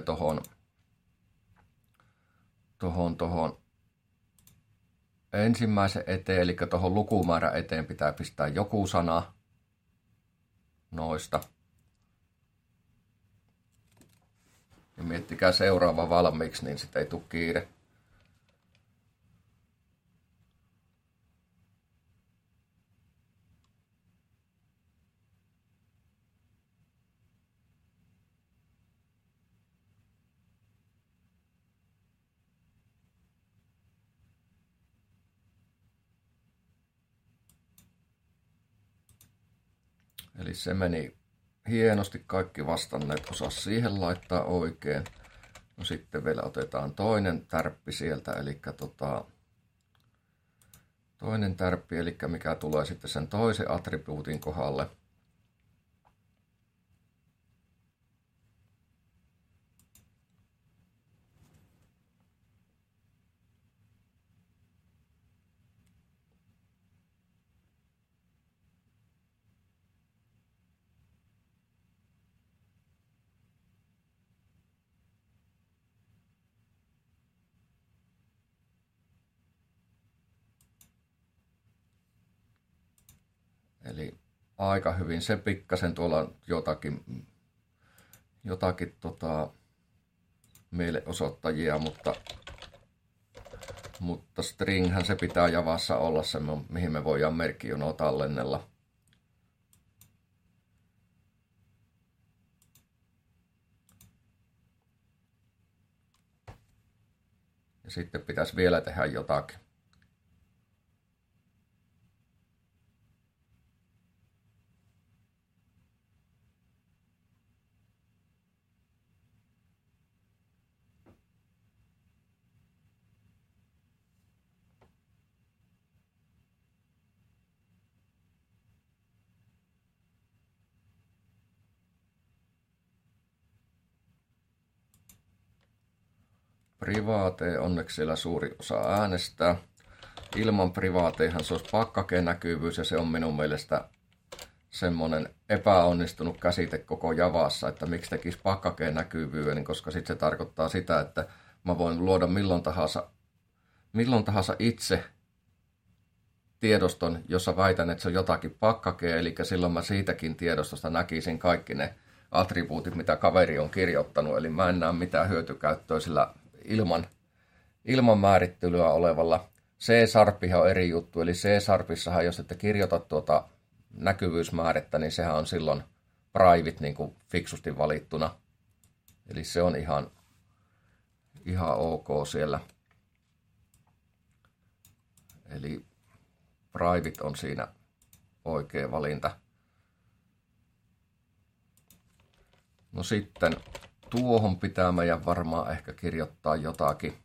tohon ensimmäisen eteen, eli tuohon lukumäärän eteen pitää pistää joku sana noista. Ja miettikää seuraava valmiiksi, niin sitten ei tule kiire. Eli se meni hienosti, kaikki vastanneet osas siihen laittaa oikein. No sitten vielä otetaan toinen tärppi sieltä, eli toinen tärppi, eli mikä tulee sitten sen toisen attribuutin kohdalle. Eli aika hyvin se pikkasen tuolla jotakin mielenosoittajia, mutta stringhän se pitää Javassa olla se, mihin me voidaan merkkijonoa tallennella. Ja sitten pitäisi vielä tehdä jotakin. Private onneksi siellä suuri osa äänestää. Ilman privaatehan se olisi pakkakenäkyvyys ja se on minun mielestä semmoinen epäonnistunut käsite koko Javassa, että miksi tekisi pakkakenäkyvyyden, koska sitten se tarkoittaa sitä, että mä voin luoda milloin tahansa itse tiedoston, jossa väitän, että se on jotakin pakkakee, eli silloin mä siitäkin tiedostosta näkisin kaikki ne attribuutit, mitä kaveri on kirjoittanut, eli mä en näe mitään hyötykäyttöä sillä ilman määrittelyä olevalla. C-sharpihan on eri juttu, eli C-sharpissahan, jos ette kirjoita tuota näkyvyysmäärettä, niin sehän on silloin private niin kuin fiksusti valittuna. Eli se on ihan ok siellä. Eli private on siinä oikea valinta. No sitten tuohon pitää meidän varmaan ehkä kirjoittaa jotakin.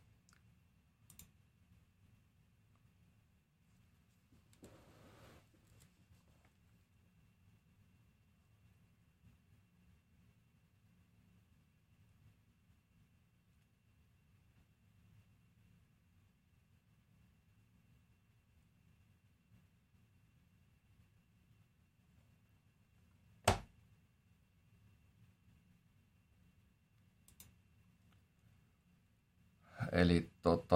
Eli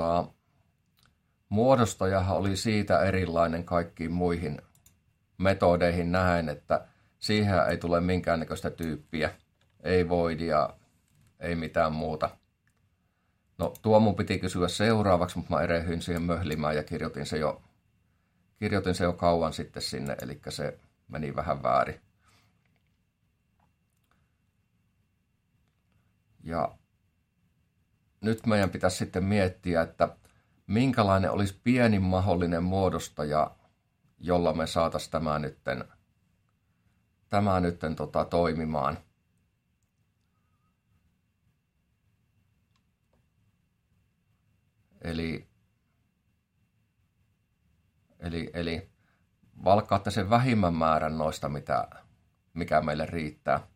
muodostajahan oli siitä erilainen kaikkiin muihin metodeihin nähen, että siihen ei tule minkäännäköistä tyyppiä, ei voidia, ei mitään muuta. No tuo mun piti kysyä seuraavaksi, mutta mä erehdyin siihen möhlimään ja kirjoitin se jo kauan sitten sinne, eli se meni vähän väärin. Ja nyt meidän pitäisi sitten miettiä, että minkälainen olisi pienin mahdollinen muodostaja, jolla me saataisiin tämä nytten toimimaan. Eli valkkaatte sen vähimmän määrän noista, mikä meille riittää.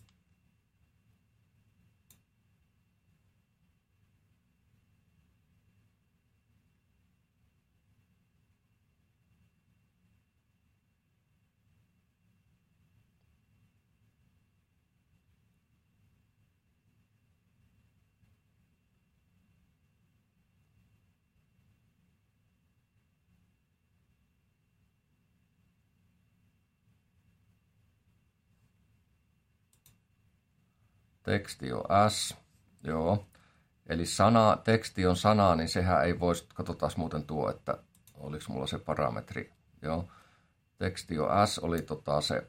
Teksti on S, joo. Eli teksti on sana, niin sehän ei voisi, katsotaan muuten tuo, että oliko mulla se parametri, joo. Teksti on S, oli se,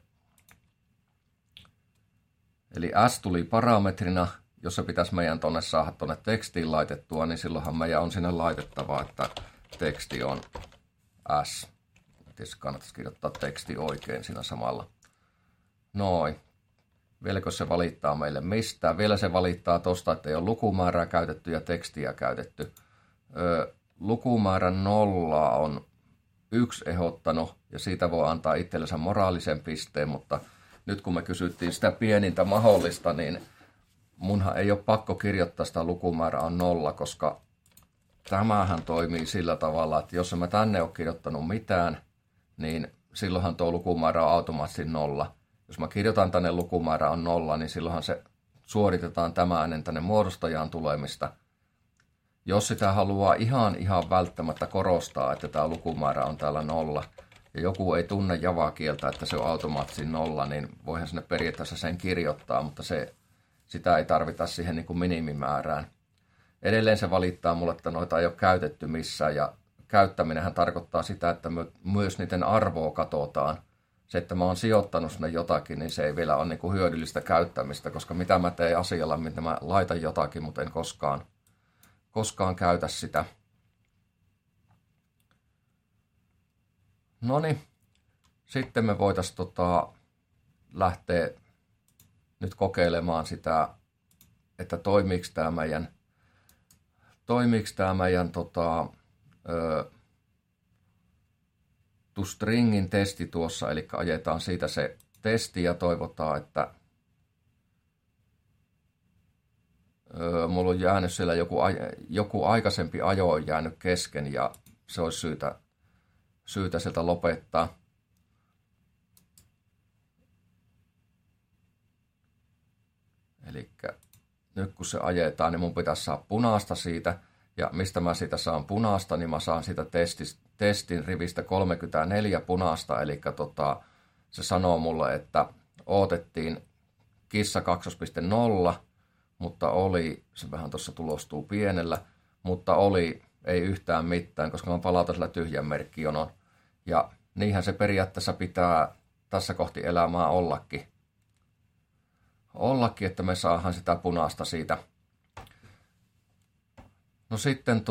eli S tuli parametrina, jos se pitäisi meidän saada tuonne tekstiin laitettua, niin silloinhan meidän on sinne laitettava, että teksti on S. Tietysti kannattaisi kirjoittaa teksti oikein siinä samalla. Noin. Vieläkö se valittaa meille mistään? Vielä se valittaa tosta, että ei ole lukumäärää käytetty ja tekstiä käytetty. Lukumäärän 0 on 1 ehdottanut ja siitä voi antaa itsellensä moraalisen pisteen, mutta nyt kun me kysyttiin sitä pienintä mahdollista, niin munhan ei ole pakko kirjoittaa sitä lukumäärää on 0, koska tämähän toimii sillä tavalla, että jos mä tänne ole kirjoittanut mitään, niin silloinhan tuo lukumäärä on automaattisesti 0. Jos mä kirjoitan tänne lukumäärä on 0, niin silloinhan se suoritetaan tämä ennen tänne muodostajaan tulemista. Jos sitä haluaa ihan välttämättä korostaa, että tämä lukumäärä on täällä 0, ja joku ei tunne javakieltä, että se on automaattisesti 0, niin voihan sinne periaatteessa sen kirjoittaa, mutta sitä ei tarvita siihen niin kuin minimimäärään. Edelleen se valittaa mulle, että noita ei ole käytetty missään, ja käyttäminenhän tarkoittaa sitä, että myös niiden arvoa katsotaan. Se, että mä oon sijoittanut sinne jotakin, niin se ei vielä ole niin kuin hyödyllistä käyttämistä, koska mitä mä teen asialla, mitä mä laitan jotakin, mutta en koskaan käytä sitä. Noniin, sitten me voitaisiin lähteä nyt kokeilemaan sitä, että toimiiko tämä meidän toStringin testi tuossa, eli ajetaan siitä se testi ja toivotaan, että mulla on jäänyt siellä joku aikaisempi ajo on jäänyt kesken ja se olisi syytä sieltä lopettaa. Eli nyt kun se ajetaan, niin mun pitäisi saada punaista siitä. Ja mistä mä siitä saan punaista, niin mä saan siitä testin rivistä 34 punaista. Eli se sanoo mulle, että odotettiin kissa 2.0, mutta se vähän tuossa tulostuu pienellä, mutta ei yhtään mitään, koska mä palautan sillä tyhjän merkkijonon. Ja niinhän se periaatteessa pitää tässä kohti elämää ollakin, että me saadaan sitä punaista siitä. No sitten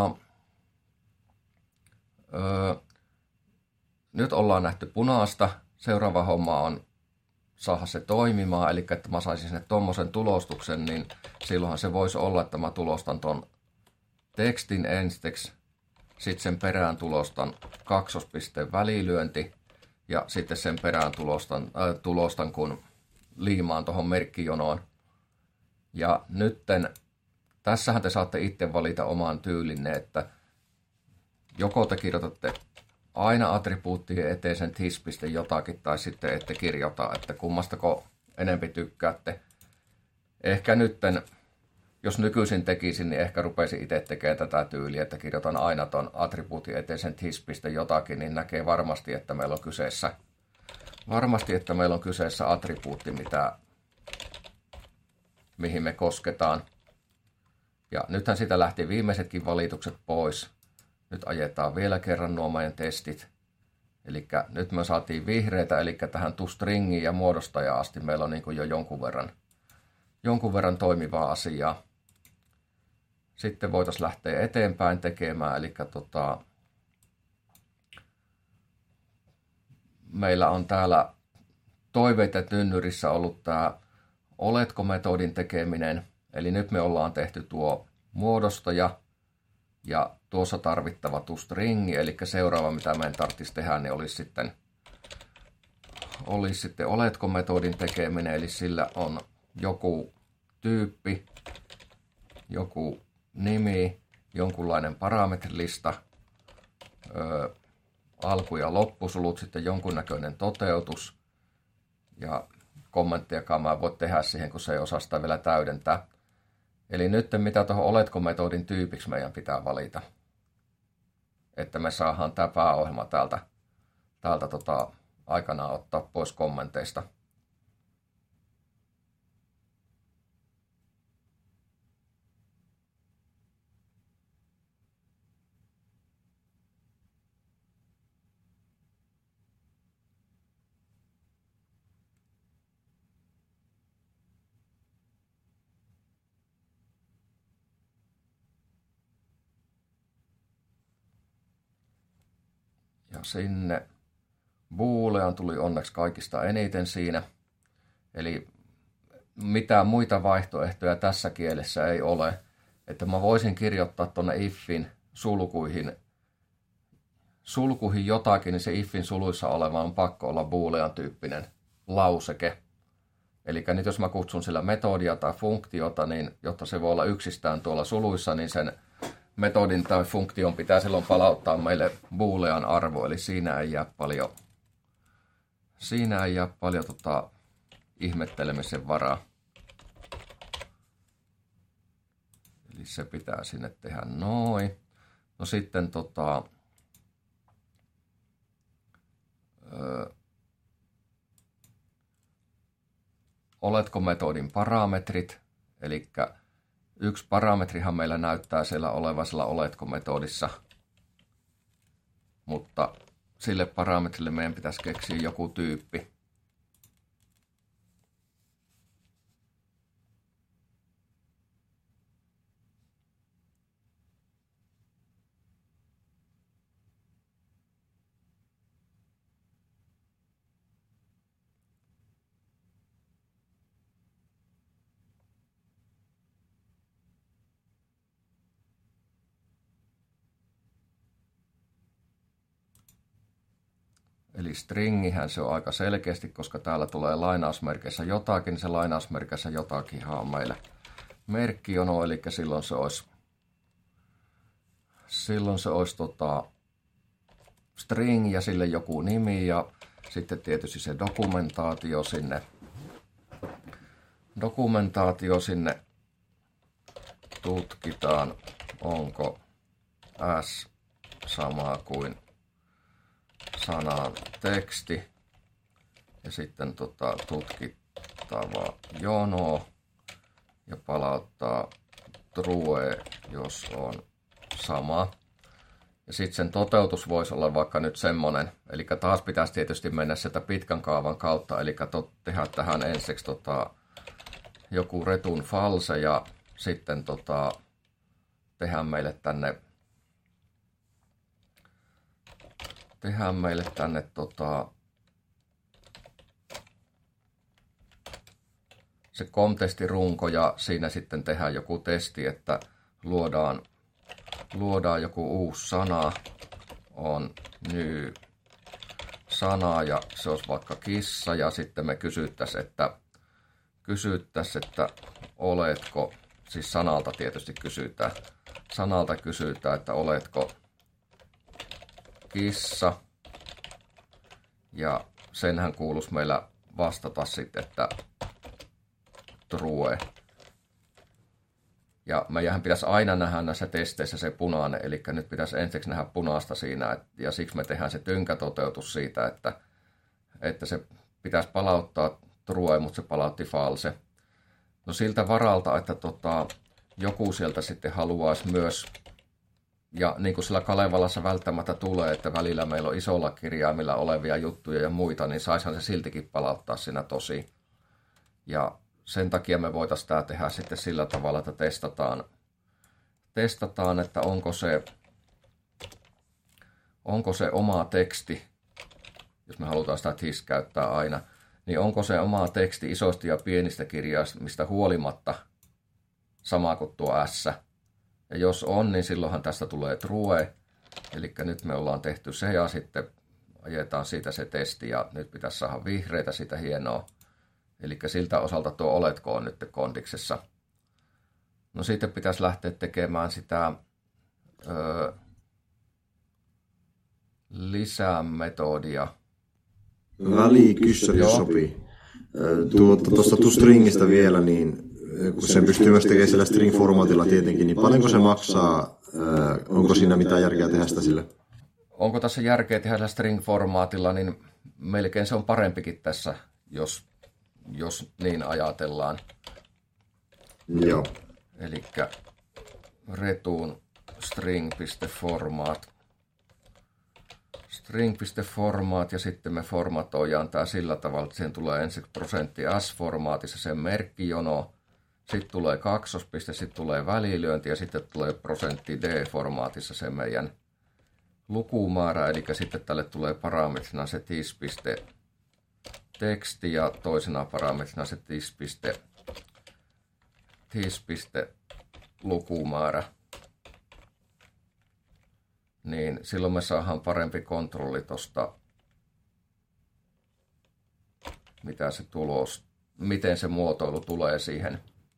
nyt ollaan nähty punaista. Seuraava homma on saada se toimimaan, eli että mä saisin sinne tommosen tulostuksen, niin silloinhan se voisi olla, että mä tulostan ton tekstin ensiksi, sitten sen perään tulostan kaksospisteen välilyönti ja sitten sen perään tulostan kun liimaan tuohon merkkijonoon. Ja nytten tässähän te saatte itse valita oman tyylinne, että joko te kirjoitatte aina attribuuttien eteen sen thispiste jotakin, tai sitten ette kirjoita, että kummastako enempi tykkäätte. Ehkä nytten, jos nykyisin tekisin, niin ehkä rupeisin itse tekemään tätä tyyliä, että kirjoitan aina ton attribuutin eteen sen thispiste jotakin, niin näkee varmasti, että meillä on kyseessä attribuutti, mihin me kosketaan. Ja nythän sitä lähti viimeisetkin valitukset pois. Nyt ajetaan vielä kerran nuo meidän testit. Eli nyt me saatiin vihreitä, eli tähän toStringiin ja muodostajaan asti meillä on niin kuin jo jonkun verran toimivaa asiaa. sitten voitaisiin lähteä eteenpäin tekemään. Eli meillä on täällä toiveita tynnyrissä ollut tämä oletko-metodin tekeminen. Eli nyt me ollaan tehty tuo muodostaja ja tuossa tarvittava stringi. Eli seuraava mitä meidän tarvitsisi tehdä, niin olisi sitten oletko-metodin tekeminen. Eli sillä on joku tyyppi, joku nimi, jonkunlainen parametrilista, alku- ja loppusulut, sitten jonkunnäköinen toteutus ja kommenttiakaan mä voi tehdä siihen, kun se ei osaa sitä vielä täydentää. Eli nyt mitä tuohon oletko-metodin tyypiksi meidän pitää valita, että me saadaan tämä pääohjelma täältä aikanaan ottaa pois kommenteista. Ja sinne boolean tuli onneksi kaikista eniten siinä. Eli mitään muita vaihtoehtoja tässä kielessä ei ole. Että mä voisin kirjoittaa tuonne ifin sulkuihin jotakin, niin se ifin suluissa oleva on pakko olla boolean tyyppinen lauseke. Eli nyt jos mä kutsun sillä metodia tai funktiota, niin jotta se voi olla yksistään tuolla suluissa, niin sen metodin tai funktion pitää silloin palauttaa meille boolean arvo, eli siinä ei jää paljon ihmettelemisen varaa. Eli se pitää sinne tehdä noin. No sitten oletko metodin parametrit, eli yksi parametrihan meillä näyttää siellä olevasella oletko-metodissa, mutta sille parametrille meidän pitäisi keksiä joku tyyppi. Eli stringihän se on aika selkeästi, koska täällä tulee lainausmerkeissä jotakin, se lainausmerkeissä jotakinhan on meillä merkkijono, eli silloin se olisi string ja sille joku nimi ja sitten tietysti se dokumentaatio sinne tutkitaan, onko S sama kuin sanan teksti ja sitten tutkittava jono ja palauttaa true, jos on sama. Ja sitten sen toteutus voisi olla vaikka nyt semmonen, eli taas pitäisi tietysti mennä sieltä pitkän kaavan kautta, eli tehdä tähän ensiksi joku return false ja sitten tehdä meille tänne se com-testirunko ja siinä sitten tehdään joku testi, että luodaan joku uusi sana, on new sana ja se olisi vaikka kissa ja sitten me kysyttäisiin, että oletko, siis sanalta tietysti kysytään, että oletko kissa ja senhän kuuluisi meillä vastata sitten, että true. Ja meidän pitäisi aina nähdä näissä testeissä se punainen, eli nyt pitäisi ensiksi nähdä punaista siinä, ja siksi me tehdään se tynkätoteutus siitä, että se pitäisi palauttaa true, mutta se palautti false. No siltä varalta, että joku sieltä sitten haluaisi myös, ja niin kuin sillä Kalevalassa välttämättä tulee, että välillä meillä on isolla kirjaimilla olevia juttuja ja muita, niin saisihan se siltikin palauttaa siinä tosi. Ja sen takia me voitaisiin tämä tehdä sitten sillä tavalla, että testataan, että onko se oma teksti, jos me halutaan sitä TIS käyttää aina, niin onko se oma teksti isoista ja pienistä kirjaimista huolimatta sama kuin tuo S. Ja jos on, niin silloinhan tästä tulee true. Eli nyt me ollaan tehty se ja sitten ajetaan siitä se testi ja nyt pitäisi saada vihreitä siitä hienoa. Eli siltä osalta tuo oletko on nyt kondiksessa. No sitten pitäisi lähteä tekemään sitä lisämetodia. Välikyssäri sopii. Tuosta toStringistä vielä, niin kun sen pystyy myös tekemään sillä string-formaatilla tietenkin, niin paljonko se maksaa? Onko siinä mitään järkeä tehdä sitä sille? Onko tässä järkeä tehdä sillä string-formaatilla, niin melkein se on parempikin tässä, jos niin ajatellaan. Joo. Eli return string.format. String.format ja sitten me formatoidaan tämä sillä tavalla, että siihen tulee ensin %s-formaatissa se merkkijono, sitten tulee kaksospiste, sitten tulee välilyönti ja sitten tulee %d-formaatissa se meidän lukumäärä, eli sitten tälle tulee parametrina se tis.teksti ja toisena parametrina se tis.lukumäärä. Niin silloin me saadaan parempi kontrolli tuosta, miten se muotoilu tulee siihen.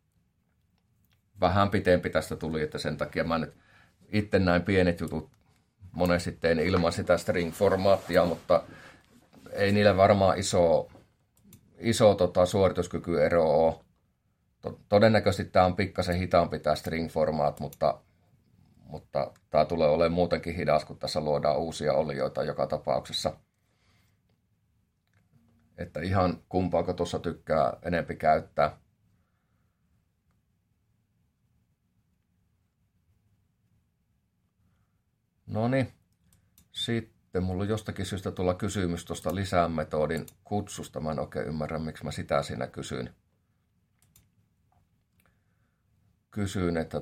Vähän pitempi tästä tuli, että sen takia mä nyt itse näin pienet jutut monesti tein ilman sitä string-formaattia, mutta ei niillä varmaan iso suorituskykyero ole. Todennäköisesti tämä on pikkasen hitaampi tämä string-formaat, mutta tämä tulee olemaan muutenkin hidas, kun tässä luodaan uusia olioita joka tapauksessa. Että ihan kumpaako tuossa tykkää enempi käyttää. Noniin, sitten mulla on jostakin syystä tulla kysymys tuosta lisämetodin kutsusta. Mä en oikein ymmärrä, miksi mä sitä siinä kysyin. Kysyin, että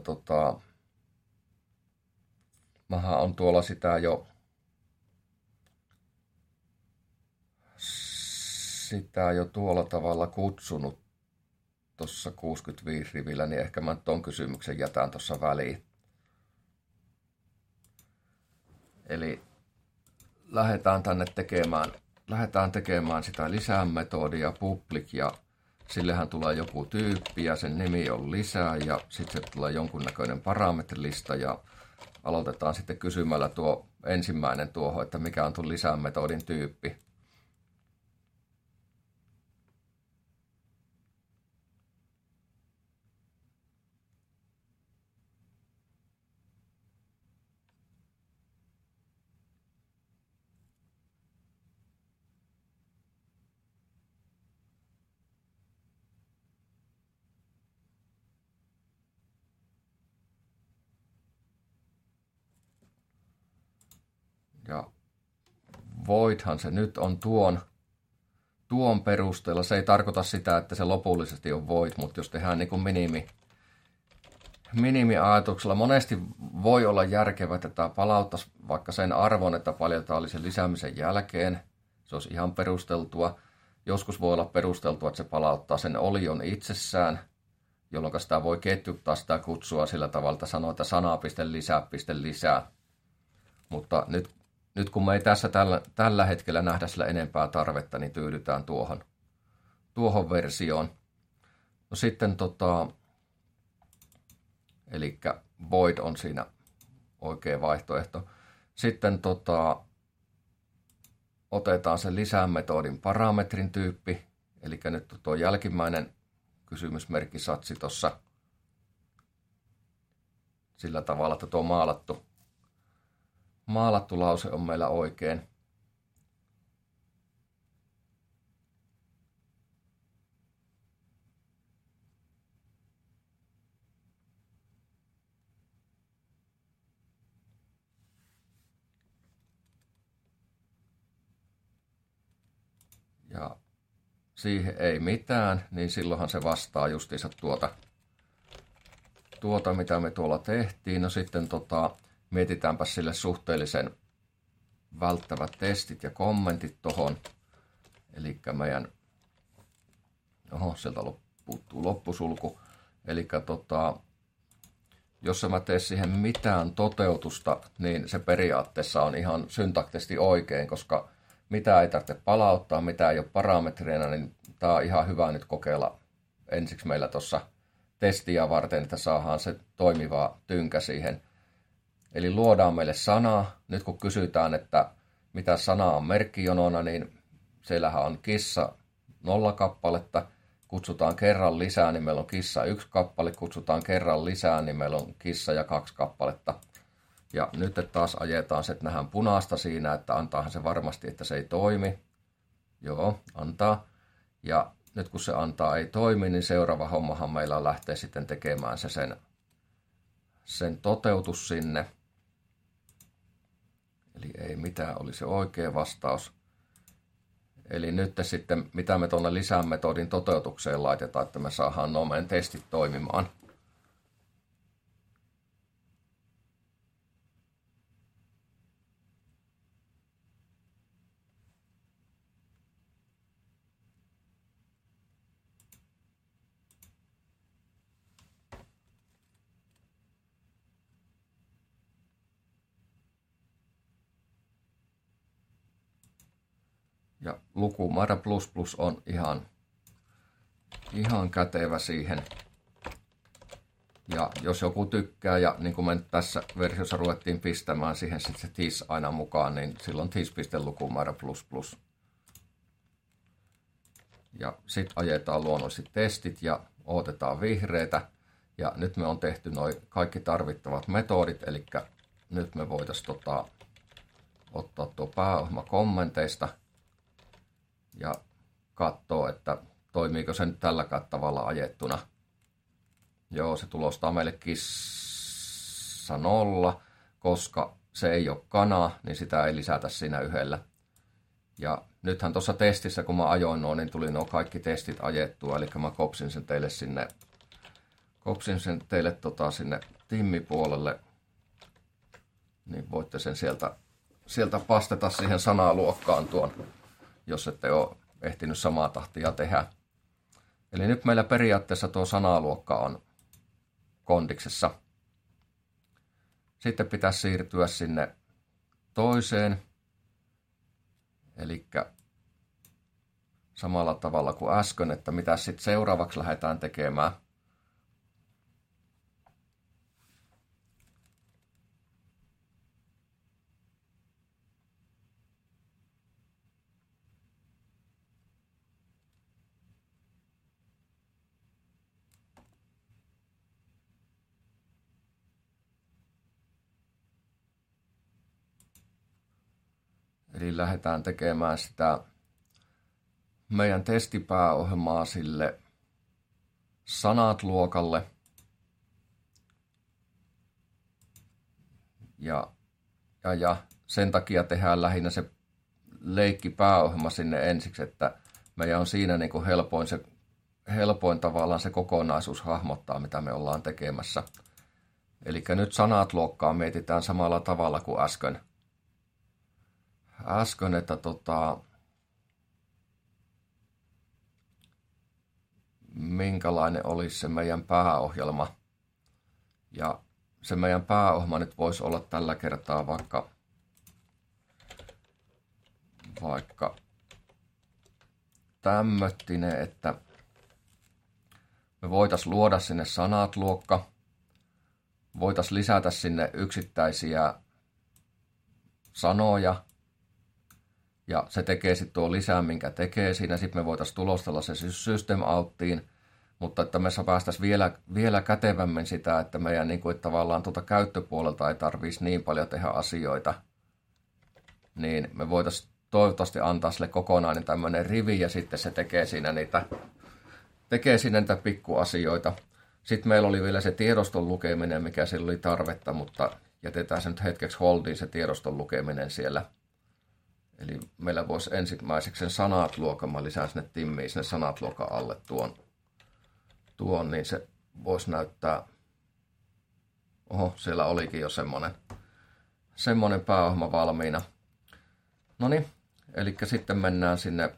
mähän on tuolla sitä jo tuolla tavalla kutsunut tuossa 65 rivillä, niin ehkä mä tuon kysymyksen jätän tuossa väliin. Eli lähdetään tekemään sitä lisämetodia public ja sillehän tulee joku tyyppi ja sen nimi on lisää ja sitten tulee jonkunnäköinen parametrilista ja aloitetaan sitten kysymällä tuo ensimmäinen tuohon, että mikä on tuon lisämetodin tyyppi. Ja voidhan se nyt on tuon perusteella. Se ei tarkoita sitä, että se lopullisesti on void, mutta jos tehdään niin kuin minimiajatuksella, monesti voi olla järkevää, että tämä palauttaisi vaikka sen arvon, että paljon tämä oli sen lisäämisen jälkeen. Se olisi ihan perusteltua. Joskus voi olla perusteltua, että se palauttaa sen olion itsessään, jolloin sitä voi ketjuttaa sitä kutsua sillä tavalla, että sanoo, että sana.lisää. Mutta nyt kun me ei tässä tällä hetkellä nähdä sillä enempää tarvetta, niin tyydytään tuohon versioon. No sitten eli void on siinä oikea vaihtoehto. Sitten otetaan sen lisämetodin parametrin tyyppi, eli nyt tuo jälkimmäinen kysymysmerkkisatsi tuossa sillä tavalla, että tuo maalattu lause on meillä oikein. Ja siihen ei mitään, niin silloinhan se vastaa justiinsa mitä me tuolla tehtiin. No sitten mietitäänpä sille suhteellisen välttävät testit ja kommentit tuohon. Eli meidän, sieltä puuttuu loppusulku. Eli jos mä tee siihen mitään toteutusta, niin se periaatteessa on ihan syntaktisesti oikein, koska mitä ei tarvitse palauttaa, mitä ei ole parametreina, niin tää on ihan hyvä nyt kokeilla ensiksi meillä tuossa testiä varten, että saadaan se toimiva tynkä siihen. Eli luodaan meille sana. Nyt kun kysytään, että mitä sanaa on merkkijonona, niin siellähän on kissa 0 kappaletta. Kutsutaan kerran lisää, niin meillä on kissa 1 kappale. Kutsutaan kerran lisää, niin meillä on kissa ja 2 kappaletta. Ja nyt taas ajetaan se, että nähdään punaista siinä, että antaahan se varmasti, että se ei toimi. Joo, antaa. Ja nyt kun se antaa ei toimi, niin seuraava hommahan meillä lähtee sitten tekemään se sen toteutus sinne. Eli ei mitään oli se oikea vastaus. Eli nyt sitten, mitä me tuonne lisämetodin toteutukseen laitetaan, että me saadaan nuo meidän testit toimimaan. Ja lukumäärä plus on ihan kätevä siihen. Ja jos joku tykkää, ja niin kuin me tässä versiossa ruvettiin pistämään siihen sitten se tis aina mukaan, niin silloin tis.lukumäärä plus. Ja sitten ajetaan luonnollisesti testit ja odotetaan vihreitä. Ja nyt me on tehty noi kaikki tarvittavat metodit, eli nyt me voitaisiin ottaa tuo pääohjelma kommenteista ja katsoa, että toimiiko se nyt tälläkään tavalla ajettuna. Joo, se tulostaa meille kissa 0, koska se ei ole kana, niin sitä ei lisätä siinä yhdellä. Ja nythän tuossa testissä, kun mä ajoin nuo, niin tuli nuo kaikki testit ajettua, eli mä kopsin sen teille sinne sinne timmipuolelle, niin voitte sen sieltä pasteta siihen sanaluokkaan tuon, jos ette ole ehtinyt samaa tahtia tehdä. Eli nyt meillä periaatteessa tuo sanaluokka on kondiksessa. Sitten pitäisi siirtyä sinne toiseen. Eli samalla tavalla kuin äsken, että mitä sitten seuraavaksi lähdetään tekemään. Eli lähdetään tekemään sitä meidän testipääohjelmaa sille sanat-luokalle. Ja sen takia tehdään lähinnä se leikkipääohjelma sinne ensiksi, että meidän on siinä niin kuin helpoin tavallaan se kokonaisuus hahmottaa, mitä me ollaan tekemässä. Eli nyt sanat-luokkaa mietitään samalla tavalla kuin äsken, että minkälainen olisi se meidän pääohjelma. Ja se meidän pääohjelma nyt voisi olla tällä kertaa vaikka tämmöttinen, että me voitaisiin luoda sinne sanat-luokka, voitaisiin lisätä sinne yksittäisiä sanoja, ja se tekee sitten tuo lisää, minkä tekee siinä. Sitten me voitaisiin tulostella se system outtiin, mutta että me päästäisiin vielä kätevämmin sitä, että meidän niin kuin, että tavallaan käyttöpuolelta ei tarvitsisi niin paljon tehdä asioita. Niin me voitaisiin toivottavasti antaa sille kokonainen tämmöinen rivi, ja sitten se tekee siinä niitä pikkuasioita. Sitten meillä oli vielä se tiedoston lukeminen, mikä sillä oli tarvetta, mutta jätetään se nyt hetkeksi holdiin se tiedoston lukeminen siellä. Eli meillä voisi ensimmäiseksi sen sanat-luokan, mä lisään sinne timmiin sinne sanat-luokan alle tuon, niin se voisi näyttää Oho, siellä olikin jo semmonen pääohjelma valmiina. Noniin, eli sitten mennään sinne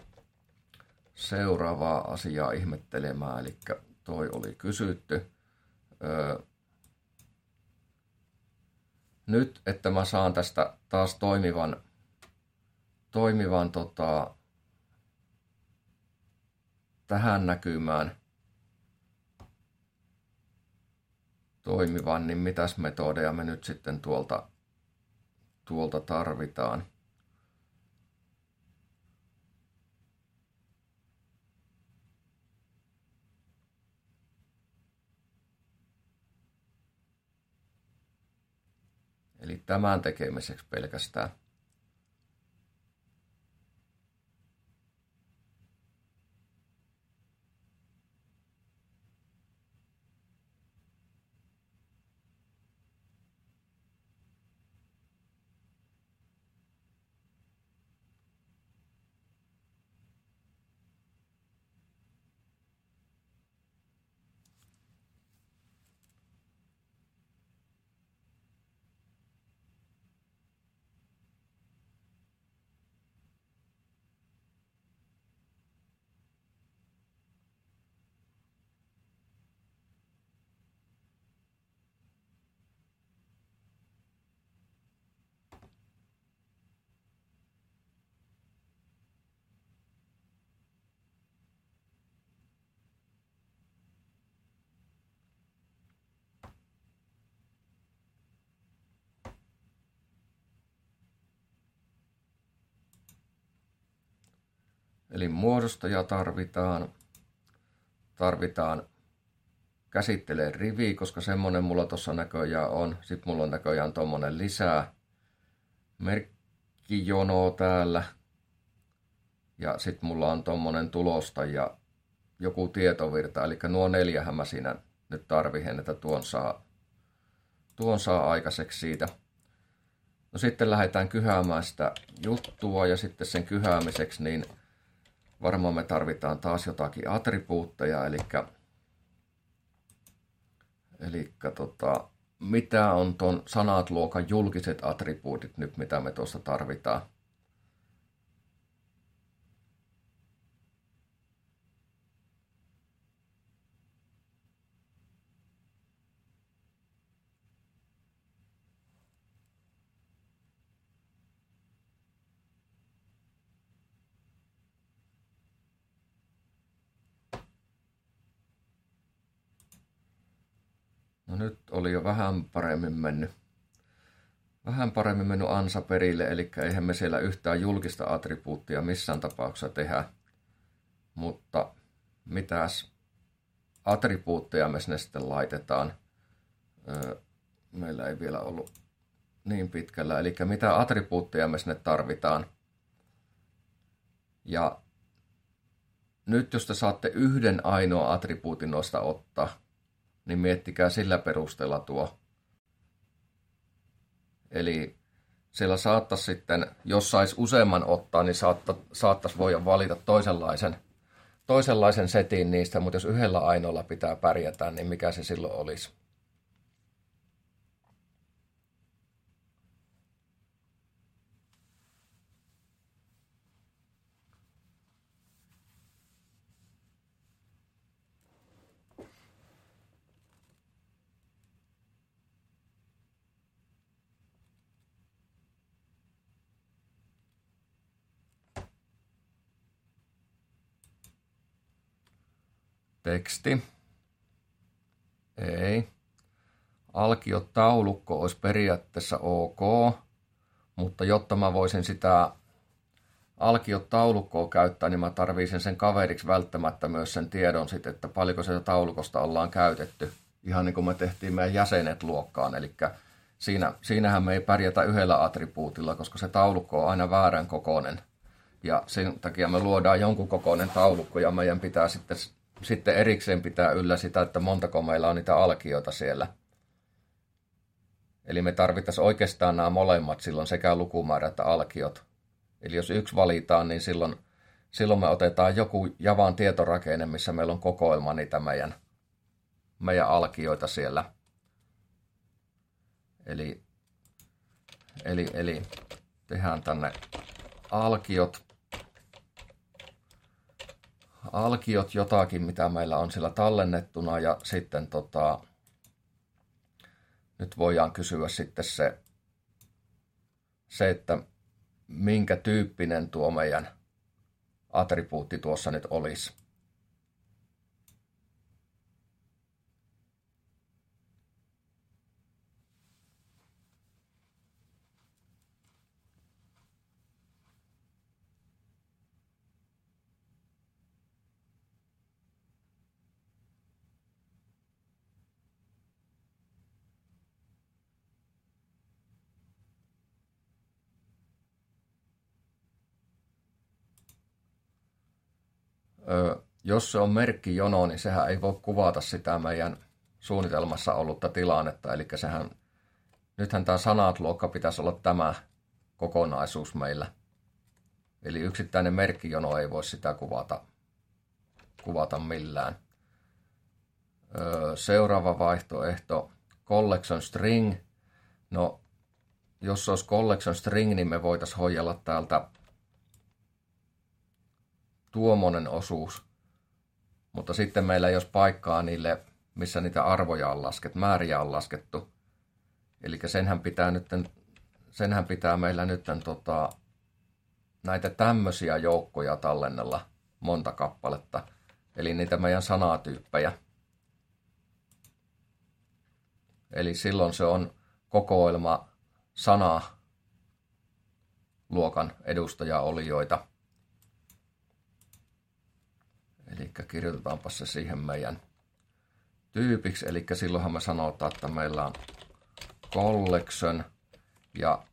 seuraavaa asiaa ihmettelemään, eli toi oli kysytty. Nyt, että mä saan tästä taas toimivan tähän näkymään toimivan, niin mitäs metodeja me nyt sitten tuolta tarvitaan. Eli tämän tekemiseksi pelkästään. Eli muodostaja tarvitaan käsittelee rivi, koska semmonen mulla tuossa näköjään on. Sitten mulla on näköjään tommonen lisää merkkijono täällä. Ja sitten mulla on tommonen tulosta ja joku tietovirta. Eli nuo 4 mä siinä nyt tarvihen, että tuon saa aikaiseksi siitä. No sitten lähdetään kyhäämään sitä juttua ja sitten sen kyhäämiseksi niin varmaan me tarvitaan taas jotakin attribuutteja, eli mitä on ton sanat-luokan julkiset attribuutit nyt, mitä me tuosta tarvitaan. No nyt oli jo vähän paremmin mennyt ansa perille, eli eihän me siellä yhtään julkista attribuuttia missään tapauksessa tehdä. Mutta mitäs attribuutteja me sinne sitten laitetaan? Meillä ei vielä ollut niin pitkällä, eli mitä attribuutteja me sinne tarvitaan. Ja nyt jos te saatte yhden ainoa attribuutin noista ottaa, niin miettikää sillä perusteella tuo. Eli siellä saattaisi sitten, jos sais useamman ottaa, niin saattaisi voida valita toisenlaisen setin niistä, mutta jos yhdellä ainoalla pitää pärjätä, niin mikä se silloin olisi? Teksti. Ei. Alkiotaulukko olisi periaatteessa ok, mutta jotta mä voisin sitä alkiotaulukkoa käyttää, niin mä tarvitsen sen kaveriksi välttämättä myös sen tiedon sitten, että paljonko sitä taulukosta ollaan käytetty. Ihan niin kuin me tehtiin meidän jäsenet luokkaan, eli siinähän me ei pärjätä yhdellä attribuutilla, koska se taulukko on aina väärän kokoinen. Ja sen takia me luodaan jonkun kokoinen taulukko ja meidän pitää sitten erikseen pitää yllä sitä, että montako meillä on niitä alkioita siellä. Eli me tarvittaisiin oikeastaan nämä molemmat silloin sekä lukumäärä että alkiot. Eli jos yksi valitaan, niin silloin me otetaan joku Javan tietorakenne, missä meillä on kokoelma niitä meidän alkioita siellä. Eli tehdään tänne alkiot jotakin, mitä meillä on siellä tallennettuna, ja sitten nyt voidaan kysyä sitten se, että minkä tyyppinen tuo meidän attribuutti tuossa nyt olisi. Jos se on merkkijono, niin sehän ei voi kuvata sitä meidän suunnitelmassa ollutta tilannetta. Eli nythän tämä sanat-luokka pitäisi olla tämä kokonaisuus meillä. Eli yksittäinen merkkijono ei voi sitä kuvata millään. Seuraava vaihtoehto, collection string. No, jos se olisi collection string, niin me voitaisiin hoidella täältä tuommoinen osuus, mutta sitten meillä ei olisi paikkaa niille, missä niitä arvoja on laskettu, määriä on laskettu. Eli senhän pitää meillä nyt näitä tämmöisiä joukkoja tallennella monta kappaletta, eli niitä meidän sanatyyppejä. Eli silloin se on kokoelma sanaluokan edustajaolijoita. Eli kirjoitetaanpa se siihen meidän tyypiksi. Eli silloinhan me sanotaan, että meillä on collection ja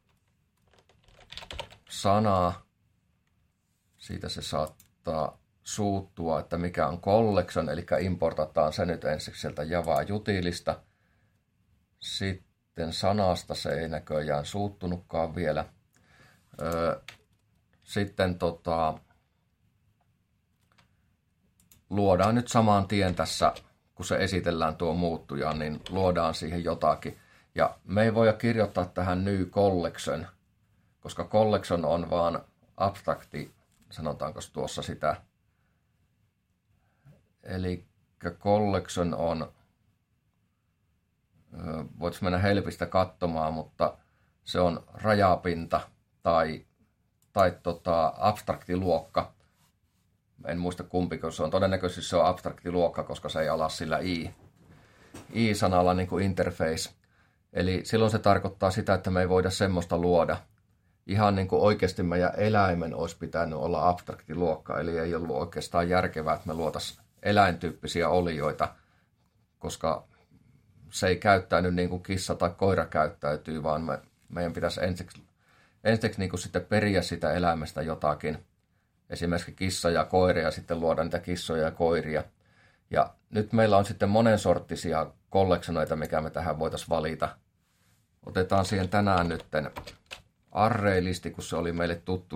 sana. Siitä se saattaa suuttua, että mikä on collection. Eli importataan se nyt ensiksi sieltä Java Utilista. Sitten sanasta se ei näköjään suuttunutkaan vielä. Sitten luodaan nyt saman tien tässä, kun se esitellään tuo muuttuja, niin luodaan siihen jotakin. Ja me ei voida kirjoittaa tähän new collection, koska collection on vaan abstrakti, sanotaanko tuossa sitä. Eli collection on, voit mennä helpistä katsomaan, mutta se on rajapinta tai abstraktiluokka. En muista kumpiko se on. Todennäköisesti se on abstraktiluokka, koska se ei ala sillä i-sanalla niin kuin interface. Eli silloin se tarkoittaa sitä, että me ei voida semmoista luoda. Ihan niin kuin oikeasti meidän eläimen olisi pitänyt olla abstraktiluokka, eli ei ollut oikeastaan järkevää, että me luotaisiin eläintyyppisiä olioita, koska se ei käyttäydy niin kuin kissa tai koira käyttäytyy, vaan meidän pitäisi ensiksi niin kuin sitten periä sitä eläimestä jotakin. Esimerkiksi kissa ja koiria ja sitten luoda niitä kissoja ja koiria. Ja nyt meillä on sitten monensorttisia collectionoita, mikä me tähän voitaisiin valita. Otetaan siihen tänään nytten array-listi, kun se oli meille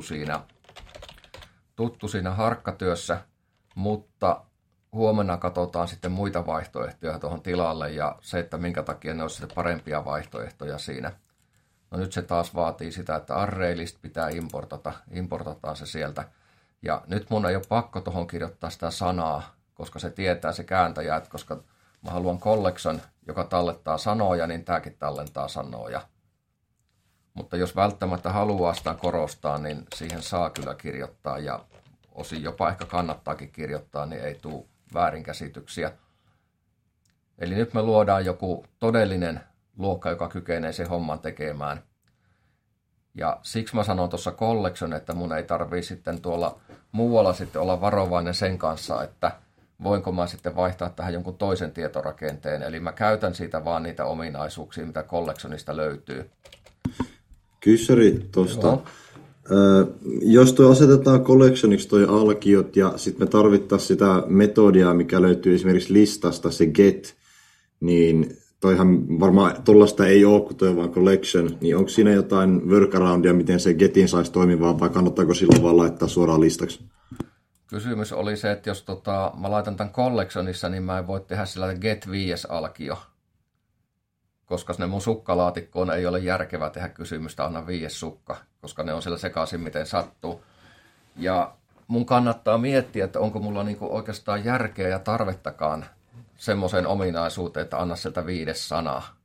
tuttu siinä harkkatyössä, mutta huomenna katsotaan sitten muita vaihtoehtoja tuohon tilalle ja se, että minkä takia ne olisi sitten parempia vaihtoehtoja siinä. No nyt se taas vaatii sitä, että array-list pitää importataan se sieltä. Ja nyt mun ei ole pakko tuohon kirjoittaa sitä sanaa, koska se tietää se kääntäjä, että koska mä haluan collection, joka tallettaa sanoja, niin tämäkin tallentaa sanoja. Mutta jos välttämättä haluaa sitä korostaa, niin siihen saa kyllä kirjoittaa ja osin jopa ehkä kannattaakin kirjoittaa, niin ei tule väärinkäsityksiä. Eli nyt me luodaan joku todellinen luokka, joka kykenee sen homman tekemään. Ja siksi mä sanon tuossa collection, että mun ei tarvii sitten tuolla muualla sitten olla varovainen sen kanssa, että voinko mä sitten vaihtaa tähän jonkun toisen tietorakenteen. Eli mä käytän siitä vaan niitä ominaisuuksia, mitä collectionista löytyy. Kyssäri tuosta. Jos tuo asetetaan collectioniksi toi alkiot ja sitten me tarvittaisiin sitä metodia, mikä löytyy esimerkiksi listasta, se get, niin toihan varmaan tuollaista ei ole, kun toi on vaan collection, niin onko siinä jotain workaroundia, miten se getin saisi toimimaan, vai kannattaako silloin vaan laittaa suoraan listaksi? Kysymys oli se, että jos mä laitan tämän collectionissa, niin mä en voi tehdä sillä get 5 alkio. koska ne mun sukkalaatikkoon ei ole järkevää tehdä kysymystä, anna 5 sukka, koska ne on siellä sekaisin miten sattuu. Ja mun kannattaa miettiä, että onko mulla niinku oikeastaan järkeä ja tarvettakaan semmoiseen ominaisuuteen, että anna sieltä 5 sanaa.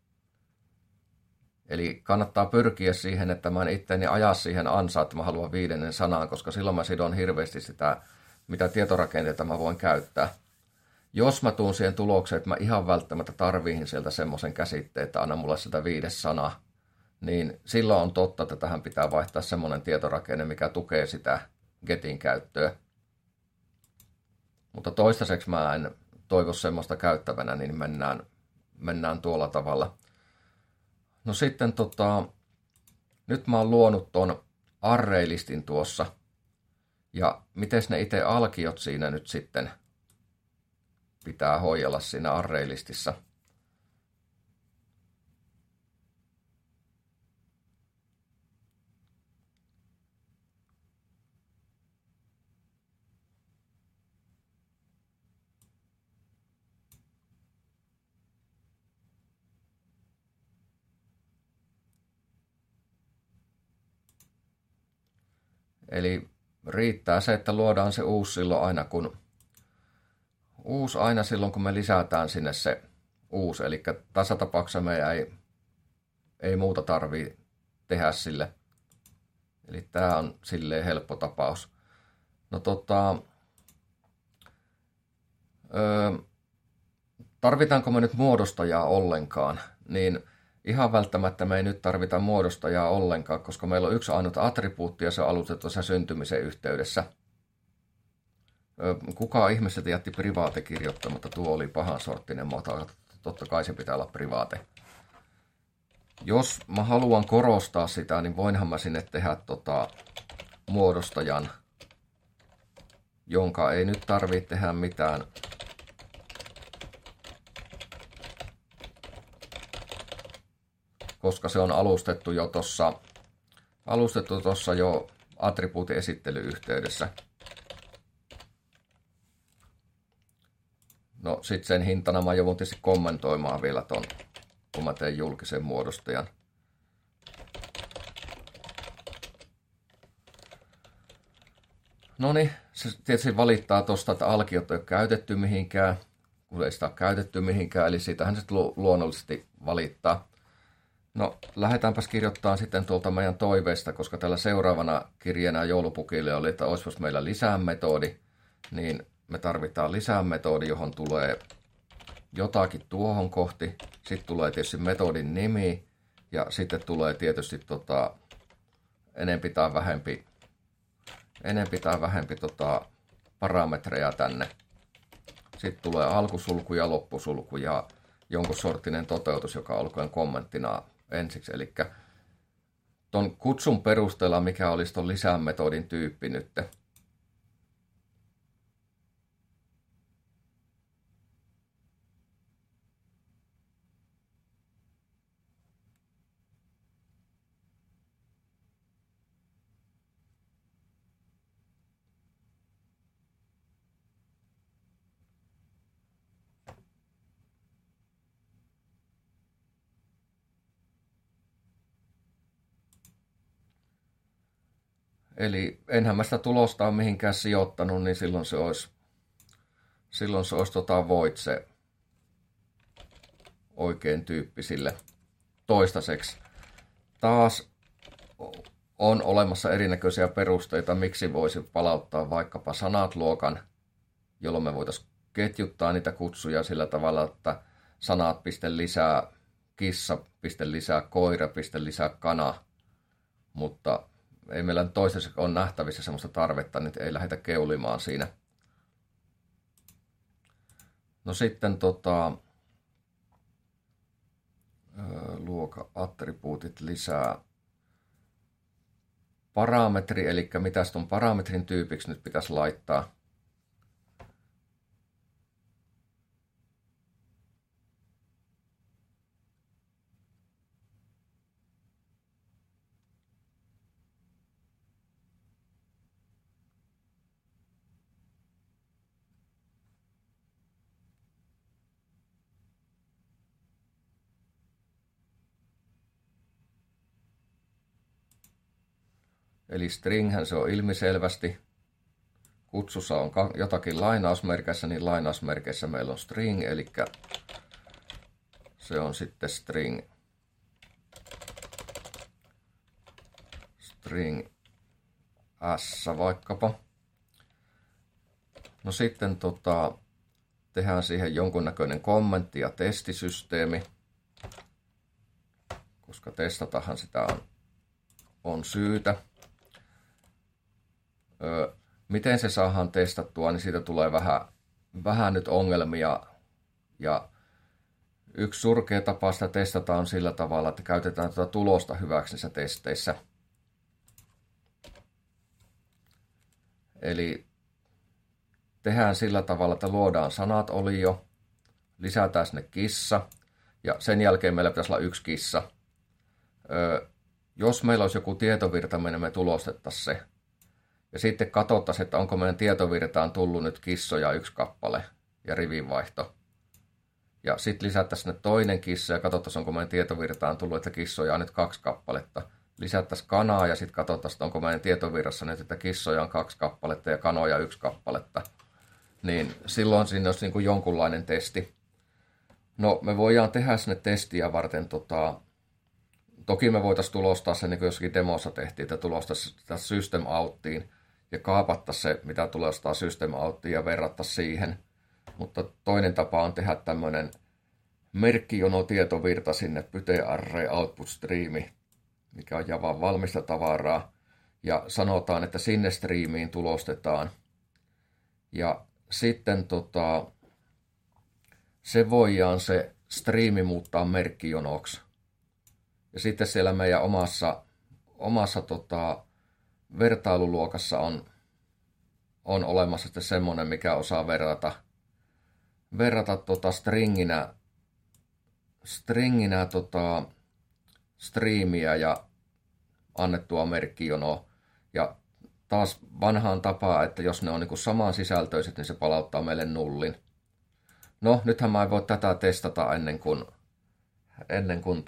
Eli kannattaa pyrkiä siihen, että mä en itteni aja siihen ansaan, että mä haluan 5. sanaan, koska silloin mä sidon hirveästi sitä, mitä tietorakenteita mä voin käyttää. Jos mä tuun siihen tulokseen, että mä ihan välttämättä tarviin sieltä semmoisen käsitteen, että anna mulle sitä 5 sanaa, niin silloin on totta, että tähän pitää vaihtaa semmoinen tietorakenne, mikä tukee sitä getin käyttöä. Mutta toistaiseksi mä en toivo semmoista käyttävänä, niin mennään tuolla tavalla. No sitten nyt mä oon luonut ton array-listin tuossa. Ja miten ne itse alkiot siinä nyt sitten pitää hoidella siinä array-listissä. Eli riittää se, että luodaan se uusi silloin, kun me lisätään sinne se uusi. Eli tässä tapauksessa meidän ei muuta tarvitse tehdä sille. Eli tämä on silleen helppo tapaus. No tarvitaanko me nyt muodostajaa ollenkaan? Niin ihan välttämättä me ei nyt tarvita muodostajaa ollenkaan, koska meillä on yksi ainut attribuutti ja se on alustettu sen syntymisen yhteydessä. Kuka ihmiseltä jätti privaate kirjoittamatta? Tuo oli pahan sorttinen muoto. Totta kai se pitää olla privaate. Jos mä haluan korostaa sitä, niin voinhan mä sinne tehdä muodostajan, jonka ei nyt tarvitse tehdä mitään. Koska se on alustettu jo attribuutin esittelyyhteydessä. No sit sen hintana mä joudun tietysti kommentoimaan vielä ton, kun mä teen julkisen muodostajan. Noniin, se tietysti valittaa tosta, että alkiot ei ole käytetty mihinkään, kun ei sitä ole käytetty mihinkään, eli siitähän se luonnollisesti valittaa. No, lähdetäänpäs kirjoittamaan sitten tuolta meidän toiveista, koska tällä seuraavana kirjeenä joulupukille oli, että olisipas meillä lisäämetodi, niin me tarvitaan lisäämetodi, johon tulee jotakin tuohon kohti. Sitten tulee tietysti metodin nimi ja sitten tulee tietysti enempi tai vähempi parametreja tänne. Sitten tulee alkusulku ja loppusulku ja jonkun sorttinen toteutus, joka olkoon kommenttina ensiksi. Eli ton kutsun perusteella, mikä olisi ton lisäämetodin tyyppi nyt. Eli enhän mä sitä tulosta ole mihinkään sijoittanut, niin silloin se olisi void se oikein tyyppi sille toistaiseksi. Taas on olemassa erinäköisiä perusteita, miksi voisi palauttaa vaikkapa sanat-luokan, jolloin me voitaisiin ketjuttaa niitä kutsuja sillä tavalla, että sanat piste lisää kissa, piste lisää koira, piste lisää kana, mutta ei meillä toistaiseksi ole nähtävissä sellaista tarvetta, niin ei lähdetä keulimaan siinä. No sitten luoka attribuutit lisää parametri, eli mitäs tuon parametrin tyypiksi nyt pitäisi laittaa. Eli stringhän se on ilmiselvästi. Kutsussa on jotakin lainausmerkeissä, niin lainausmerkeissä meillä on string, eli se on sitten string S vaikkapa. No sitten tehdään siihen jonkunnäköinen kommentti- ja testisysteemi, koska testatahan sitä on syytä. Miten se saadaan testattua, niin siitä tulee vähän nyt ongelmia. Ja yksi surkea tapa sitä testata on sillä tavalla, että käytetään tuota tulosta hyväksi niissä testeissä. Eli tehdään sillä tavalla, että luodaan sanat olio, lisätään sinne kissa ja sen jälkeen meillä pitäisi olla yksi kissa. Jos meillä olisi joku tietovirta, niin me tulostettaisiin se. Ja sitten katsottaisiin, että onko meidän tietovirtaan tullut nyt kissoja 1 kappale ja rivinvaihto. Ja sitten lisättäisiin sinne toinen kissa ja katsottaisiin, onko meidän tietovirtaan tullut, että kissoja on nyt 2 kappaletta. Lisättäisiin kanaa ja sitten katsottaisiin, onko meidän tietovirrassa nyt, että kissoja on 2 kappaletta ja kanoja 1 kappaletta. Niin silloin siinä olisi niin kuin jonkunlainen testi. No me voidaan tehdä sinne testiä varten, toki me voitaisiin tulostaa se, niin kuin jossakin demossa tehtiin, että tulostaisiin system outtiin ja kaapattaisiin se, mitä tulostaa system outtiin ja verrattaisiin siihen. Mutta toinen tapa on tehdä tämmöinen merkkijono tietovirta sinne Pyte Array output streami, mikä on Javan valmista tavaraa. Ja sanotaan, että sinne striimiin tulostetaan. Ja sitten se voidaan se striimi muuttaa merkkijonoksi. Ja sitten siellä meidän omassa vertailuluokassa on olemassa sitten semmoinen, mikä osaa verrata stringinä striimiä ja annettua merkkijonoa. Ja taas vanhaan tapaan, että jos ne on niin kuin samansisältöiset, niin se palauttaa meille nullin. No, nythän mä en voi tätä testata ennen kuin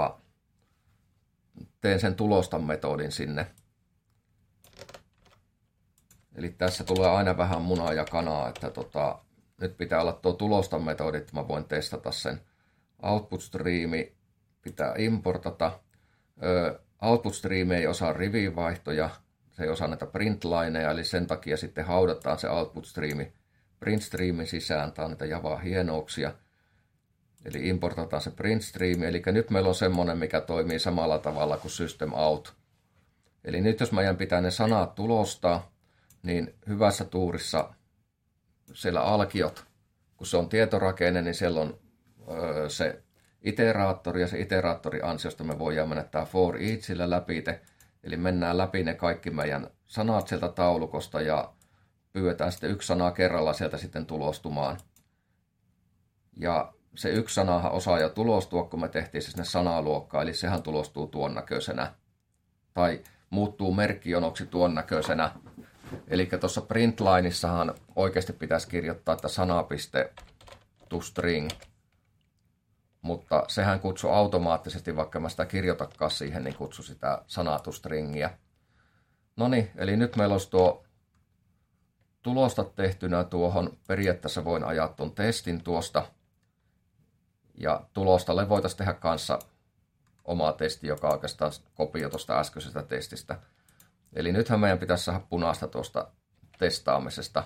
teen sen tulostan metodin sinne. Eli tässä tulee aina vähän munaa ja kanaa, että nyt pitää olla tuo tulostan metodi, että mä voin testata sen. Output streami pitää importata. Output stream ei osaa rivivaihtoja, se ei osaa näitä printlineja, eli sen takia sitten haudataan se output streami print streamin sisään. Tämä on niitä Javaa hienouksia. Eli importataan se print stream. Eli nyt meillä on semmoinen, mikä toimii samalla tavalla kuin system out. Eli nyt jos meidän pitää ne sanat tulostaa, niin hyvässä tuurissa siellä alkiot, kun se on tietorakenne, niin siellä on se iteraattori, ja se iteraattori ansiosta me voidaan mennä tämä for eachillä läpi. Eli mennään läpi ne kaikki meidän sanat sieltä taulukosta ja pyydetään sitten yksi sana kerralla sieltä sitten tulostumaan. Ja se yksi sanahan osaa jo tulostua, kun me tehtiin se sinne sanaluokkaan, eli sehän tulostuu tuon näköisenä. Tai muuttuu merkkijonoksi tuon näköisenä. Eli tuossa printlineissahan oikeasti pitäisi kirjoittaa, että sana.toString. Mutta sehän kutsuu automaattisesti, vaikka mä sitä kirjoitakaan siihen, niin kutsuu sitä sanaa toStringiä. No niin, eli nyt meillä olisi tuo tulosta tehtynä tuohon. Periaatteessa voin ajaa tuon testin tuosta. Ja tulostalle voitaisiin tehdä kanssa oma testi, joka on oikeastaan kopio tuosta äskeisestä testistä. Eli nythän meidän pitäisi saada punaista tuosta testaamisesta.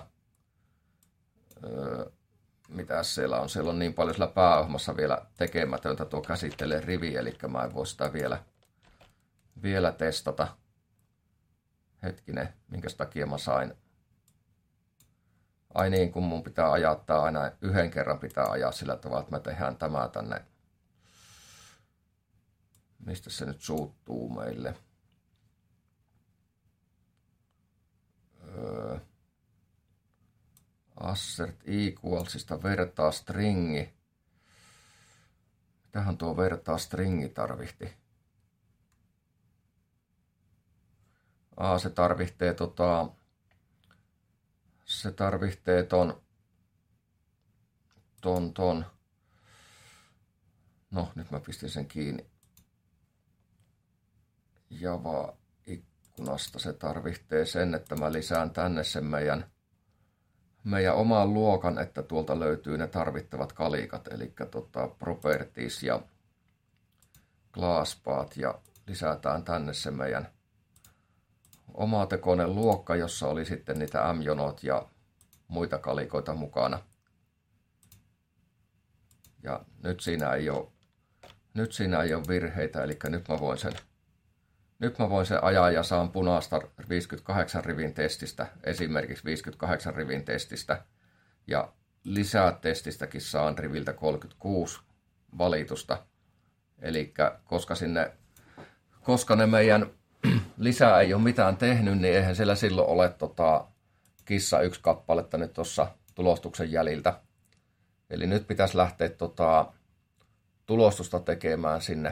Mitä siellä on? Siellä on niin paljon sillä pääohjelmassa vielä tekemätöntä tuo käsittelee rivi, eli mä en voi sitä vielä testata. Hetkinen, minkä takia mä sain. Ai niin, kun mun pitää ajaa tää aina yhden kerran pitää ajaa sillä tavalla, että me tehdään tämä tänne. Mistä se nyt suuttuu meille? Assert equalsista vertaa stringi. Mitähän tuo vertaa stringi tarvitsi? Se tarvitsee se tarvitsee ton. No, nyt mä pistin sen kiinni. Java nasta. Se tarvitsee sen, että mä lisään tänne sen meidän oman luokan, että tuolta löytyy ne tarvittavat kalikat, eli properties ja glasspath, ja lisätään tänne se meidän omatekoinen luokka, jossa oli sitten niitä M-jonot ja muita kalikoita mukana. Ja nyt siinä ei ole virheitä, eli nyt mä voin sen ajaa ja saan punaista 58 rivin testistä, esimerkiksi 58 rivin testistä, ja lisätestistäkin saan riviltä 36 valitusta. Eli koska ne meidän lisää ei ole mitään tehnyt, niin eihän siellä silloin ole kissa 1 kappaletta nyt tuossa tulostuksen jäljiltä. Eli nyt pitäisi lähteä tulostusta tekemään sinne,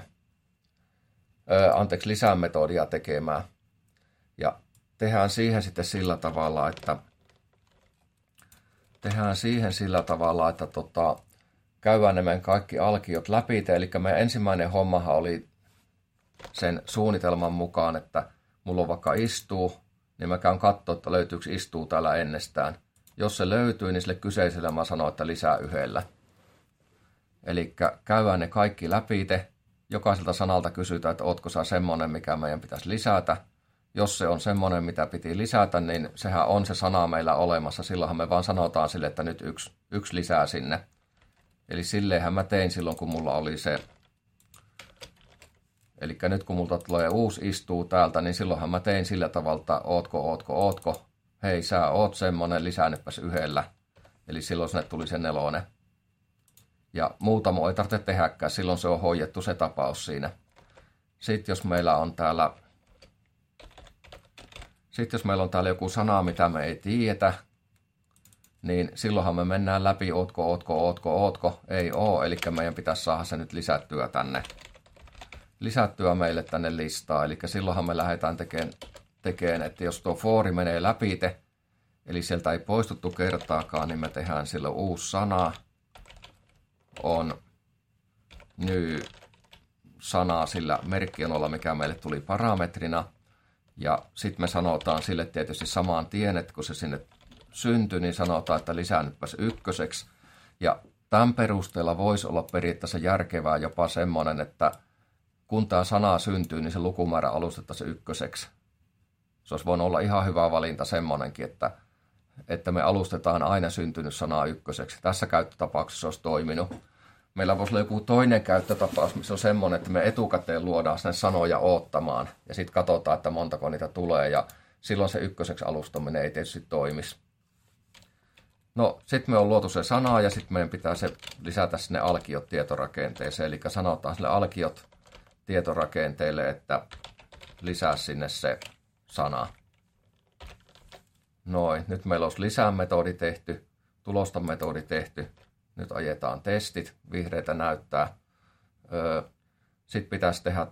lisämetodia tekemään. Ja tehdään siihen sitten sillä tavalla, että käydään ne meidän kaikki alkiot läpi. Eli meidän ensimmäinen hommahan oli sen suunnitelman mukaan, että mulla on vaikka istuu, niin mä käyn katsoa, että löytyykö istuu täällä ennestään. Jos se löytyy, niin sille kyseiselle mä sanon, että lisää yhdellä. Eli käydään ne kaikki läpi. Jokaiselta sanalta kysytään, että ootko sä semmonen, mikä meidän pitäisi lisätä. Jos se on semmonen, mitä piti lisätä, niin sehän on se sana meillä olemassa. Silloinhan me vaan sanotaan sille, että nyt yksi lisää sinne. Eli silleenhän mä tein silloin, kun mulla oli se. Eli nyt kun multa tulee uusi istuu täältä, niin silloinhan mä tein sillä tavalla, että ootko. Hei, sä oot semmonen, lisäänypäs yhdellä. Eli silloin sinne tuli se 4. Ja muuta ei tarvitse tehdäkään, silloin se on hoidettu se tapaus siinä. Sitten jos meillä on täällä joku sana, mitä me ei tiedetä, niin silloinhan me mennään läpi ootko, ei oo, eli meidän pitäisi saada se nyt lisättyä meille tänne listaan. Eli silloinhan me lähdetään tekemään, että jos tuo foori menee läpi, eli sieltä ei poistuttu kertaakaan, niin me tehdään silloin uusi sana. On new sana sillä merkkionolla, mikä meille tuli parametrina. Ja sitten me sanotaan sille tietysti samaan tien, että kun se sinne syntyi, niin sanotaan, että lisäänypäs 1. Ja tämän perusteella voisi olla periaatteessa järkevää jopa semmoinen, että kun tämä sana syntyy, niin se lukumäärä alustettaisiin 1. Se olisi voinut olla ihan hyvä valinta semmoinenkin, että me alustetaan aina syntynyt sanaa 1. Tässä käyttötapauksessa olisi toiminut. Meillä voisi olla joku toinen käyttötapaus, missä on semmoinen, että me etukäteen luodaan sinne sanoja oottamaan ja sitten katsotaan, että montako niitä tulee ja silloin se 1. alustaminen ei tietysti toimisi. No, sitten me on luotu se sana ja sitten meidän pitää se lisätä sinne alkiot tietorakenteeseen. Eli sanotaan sille alkiot tietorakenteelle, että lisää sinne se sana. Noin, nyt meillä olisi lisämetodi tehty, tulostametodi tehty. Nyt ajetaan testit, vihreitä näyttää. Sitten pitäisi tehdä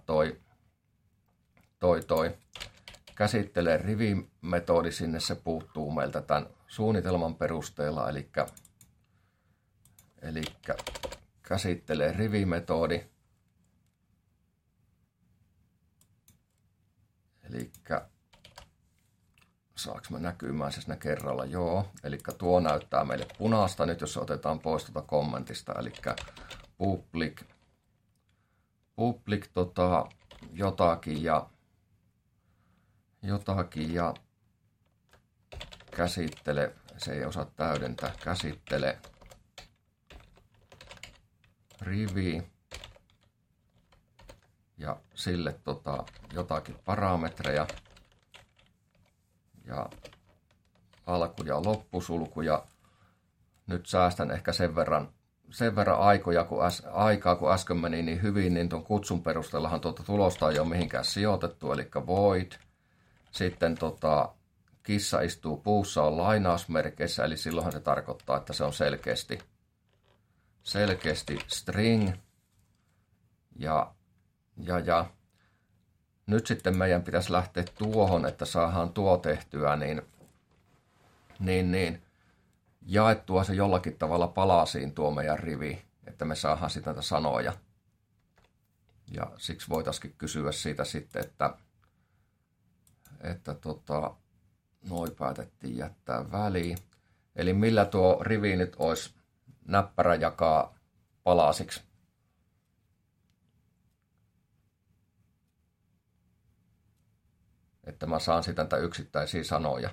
toi käsittelee rivimetodi, sinne se puuttuu meiltä tämän suunnitelman perusteella, eli käsittelee rivimetodi. Eli saanko me näkymään se siinä kerralla? Joo. Eli tuo näyttää meille punaista nyt, jos otetaan pois tuota kommentista. Eli public jotakin ja käsittele, se ei osaa täydentää, käsittele rivi ja sille jotakin parametreja ja alku- ja loppusulkuja. Nyt säästän ehkä sen verran aikaa, kun äsken meni niin hyvin, niin tuon kutsun perusteellahan tulosta ei ole mihinkään sijoitettu, eli void. Sitten kissa istuu puussa on lainausmerkeissä, eli silloinhan se tarkoittaa, että se on selkeästi string. Ja nyt sitten meidän pitäisi lähteä tuohon, että saadaan tuo tehtyä, niin jaettua se jollakin tavalla palasiin tuo meidän rivi, että me saadaan sitä näitä sanoja. Ja siksi voitaisiin kysyä siitä sitten, että noi päätettiin jättää väliin. Eli millä tuo rivi nyt olisi näppärä jakaa palasiksi. Että mä saan siitä näitä yksittäisiä sanoja.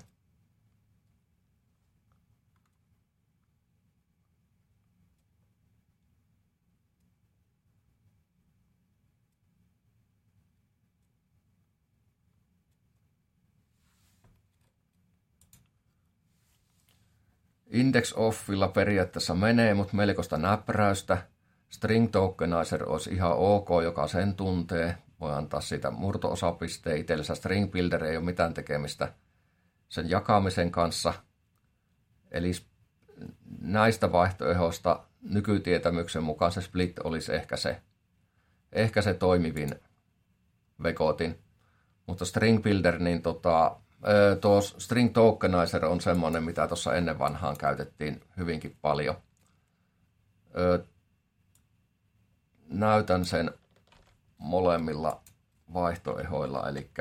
Index offilla periaatteessa menee, mutta melkoista näpräystä. String tokenizer olisi ihan ok, joka sen tuntee. Voi antaa siitä murto-osapisteen. Itsellensä string builder ei ole mitään tekemistä sen jakamisen kanssa. Eli näistä vaihtoehdoista nykytietämyksen mukaan se split olisi ehkä se toimivin vekotin. Mutta string builder, niin tuo string tokenizer on semmoinen, mitä tuossa ennen vanhaan käytettiin hyvinkin paljon. Näytän sen molemmilla vaihtoehdoilla, eli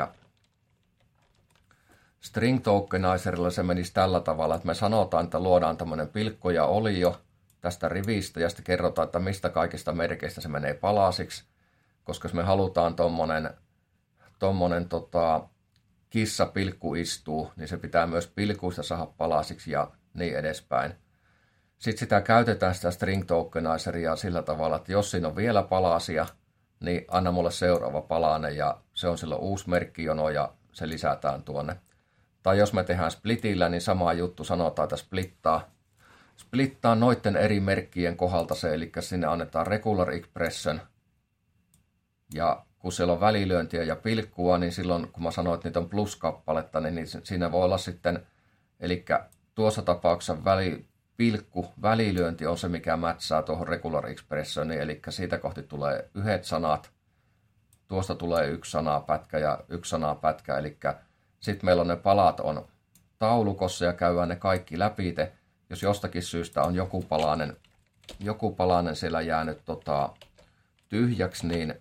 string tokenizerilla se menisi tällä tavalla, että me sanotaan, että luodaan tämmöinen pilkko ja olio tästä rivistä ja sitten kerrotaan, että mistä kaikista merkeistä se menee palasiksi, koska jos me halutaan tommonen kissa pilkku istuu, niin se pitää myös pilkuista saada palasiksi ja niin edespäin. Sitten sitä käytetään sitä string tokenizeria sillä tavalla, että jos siinä on vielä palasia, niin anna mulle seuraava palanen ja se on silloin uusi merkkijono ja se lisätään tuonne. Tai jos me tehdään splitillä, niin sama juttu sanotaan, että splittaa noiden eri merkkien kohdalta se, eli sinne annetaan regular expression. Ja kun siellä on välilyöntiä ja pilkkua, niin silloin kun mä sanoin, että niitä on pluskappaletta, niin siinä voi olla sitten, eli tuossa tapauksessa välilyönti on se, mikä mätsää tuohon regular expressioniin, eli siitä kohti tulee yhdet sanat, tuosta tulee yksi sanapätkä ja yksi sanapätkä, eli sitten meillä on ne palat on taulukossa ja käydään ne kaikki läpi. Jos jostakin syystä on joku palanen siellä jäänyt tyhjäksi, niin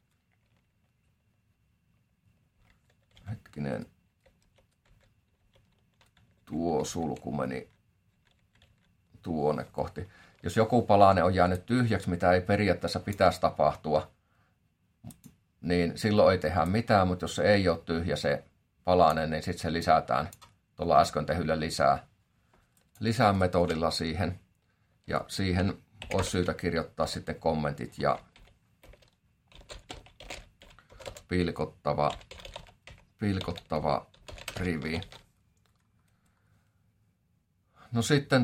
hetkinen, tuo sulku meni tuonne kohti. Jos joku palanen on jäänyt tyhjäksi, mitä ei periaatteessa pitäisi tapahtua, niin silloin ei tehdä mitään, mutta jos se ei ole tyhjä se palanen, niin sitten se lisätään tuolla äsken tehyllä lisää metodilla siihen. Ja siihen olisi syytä kirjoittaa sitten kommentit ja pilkottava rivi. No sitten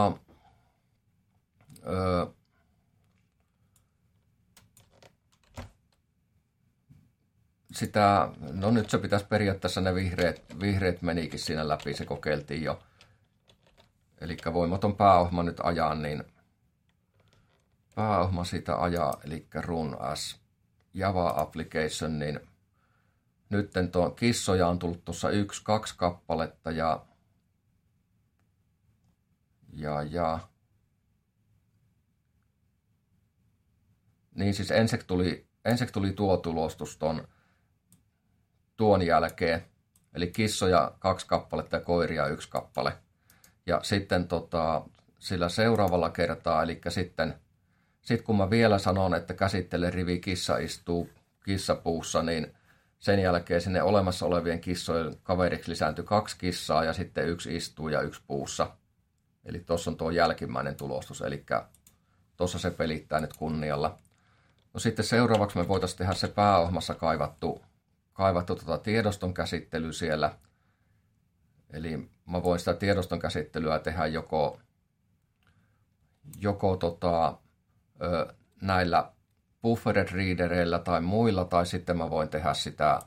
no nyt se pitäisi periaatteessa ne vihreät menikin siinä läpi, se kokeiltiin jo. Eli voimaton pääohjelma nyt ajaa, niin pääohjelma sitä ajaa, eli run as Java application, niin nyt tuo kissoja on tullut tuossa 1-2 kappaletta ja niin siis ensiksi tuli tuo tulostus tuon jälkeen, eli kissoja 2 kappaletta ja koiria 1 kappale. Ja sitten sillä seuraavalla kertaa, eli sitten kun mä vielä sanon, että käsittele rivi kissa istuu kissapuussa, niin sen jälkeen sinne olemassa olevien kissojen kaveriksi lisääntyi 2 kissaa ja sitten 1 istuu ja 1 puussa. Eli tuossa on tuo jälkimmäinen tulostus, eli tuossa se pelittää nyt kunnialla. No sitten seuraavaksi me voitaisiin tehdä se pääohjelmassa kaivattu tiedoston käsittely siellä. Eli mä voin sitä tiedoston käsittelyä tehdä joko näillä buffered readereillä tai muilla, tai sitten mä voin tehdä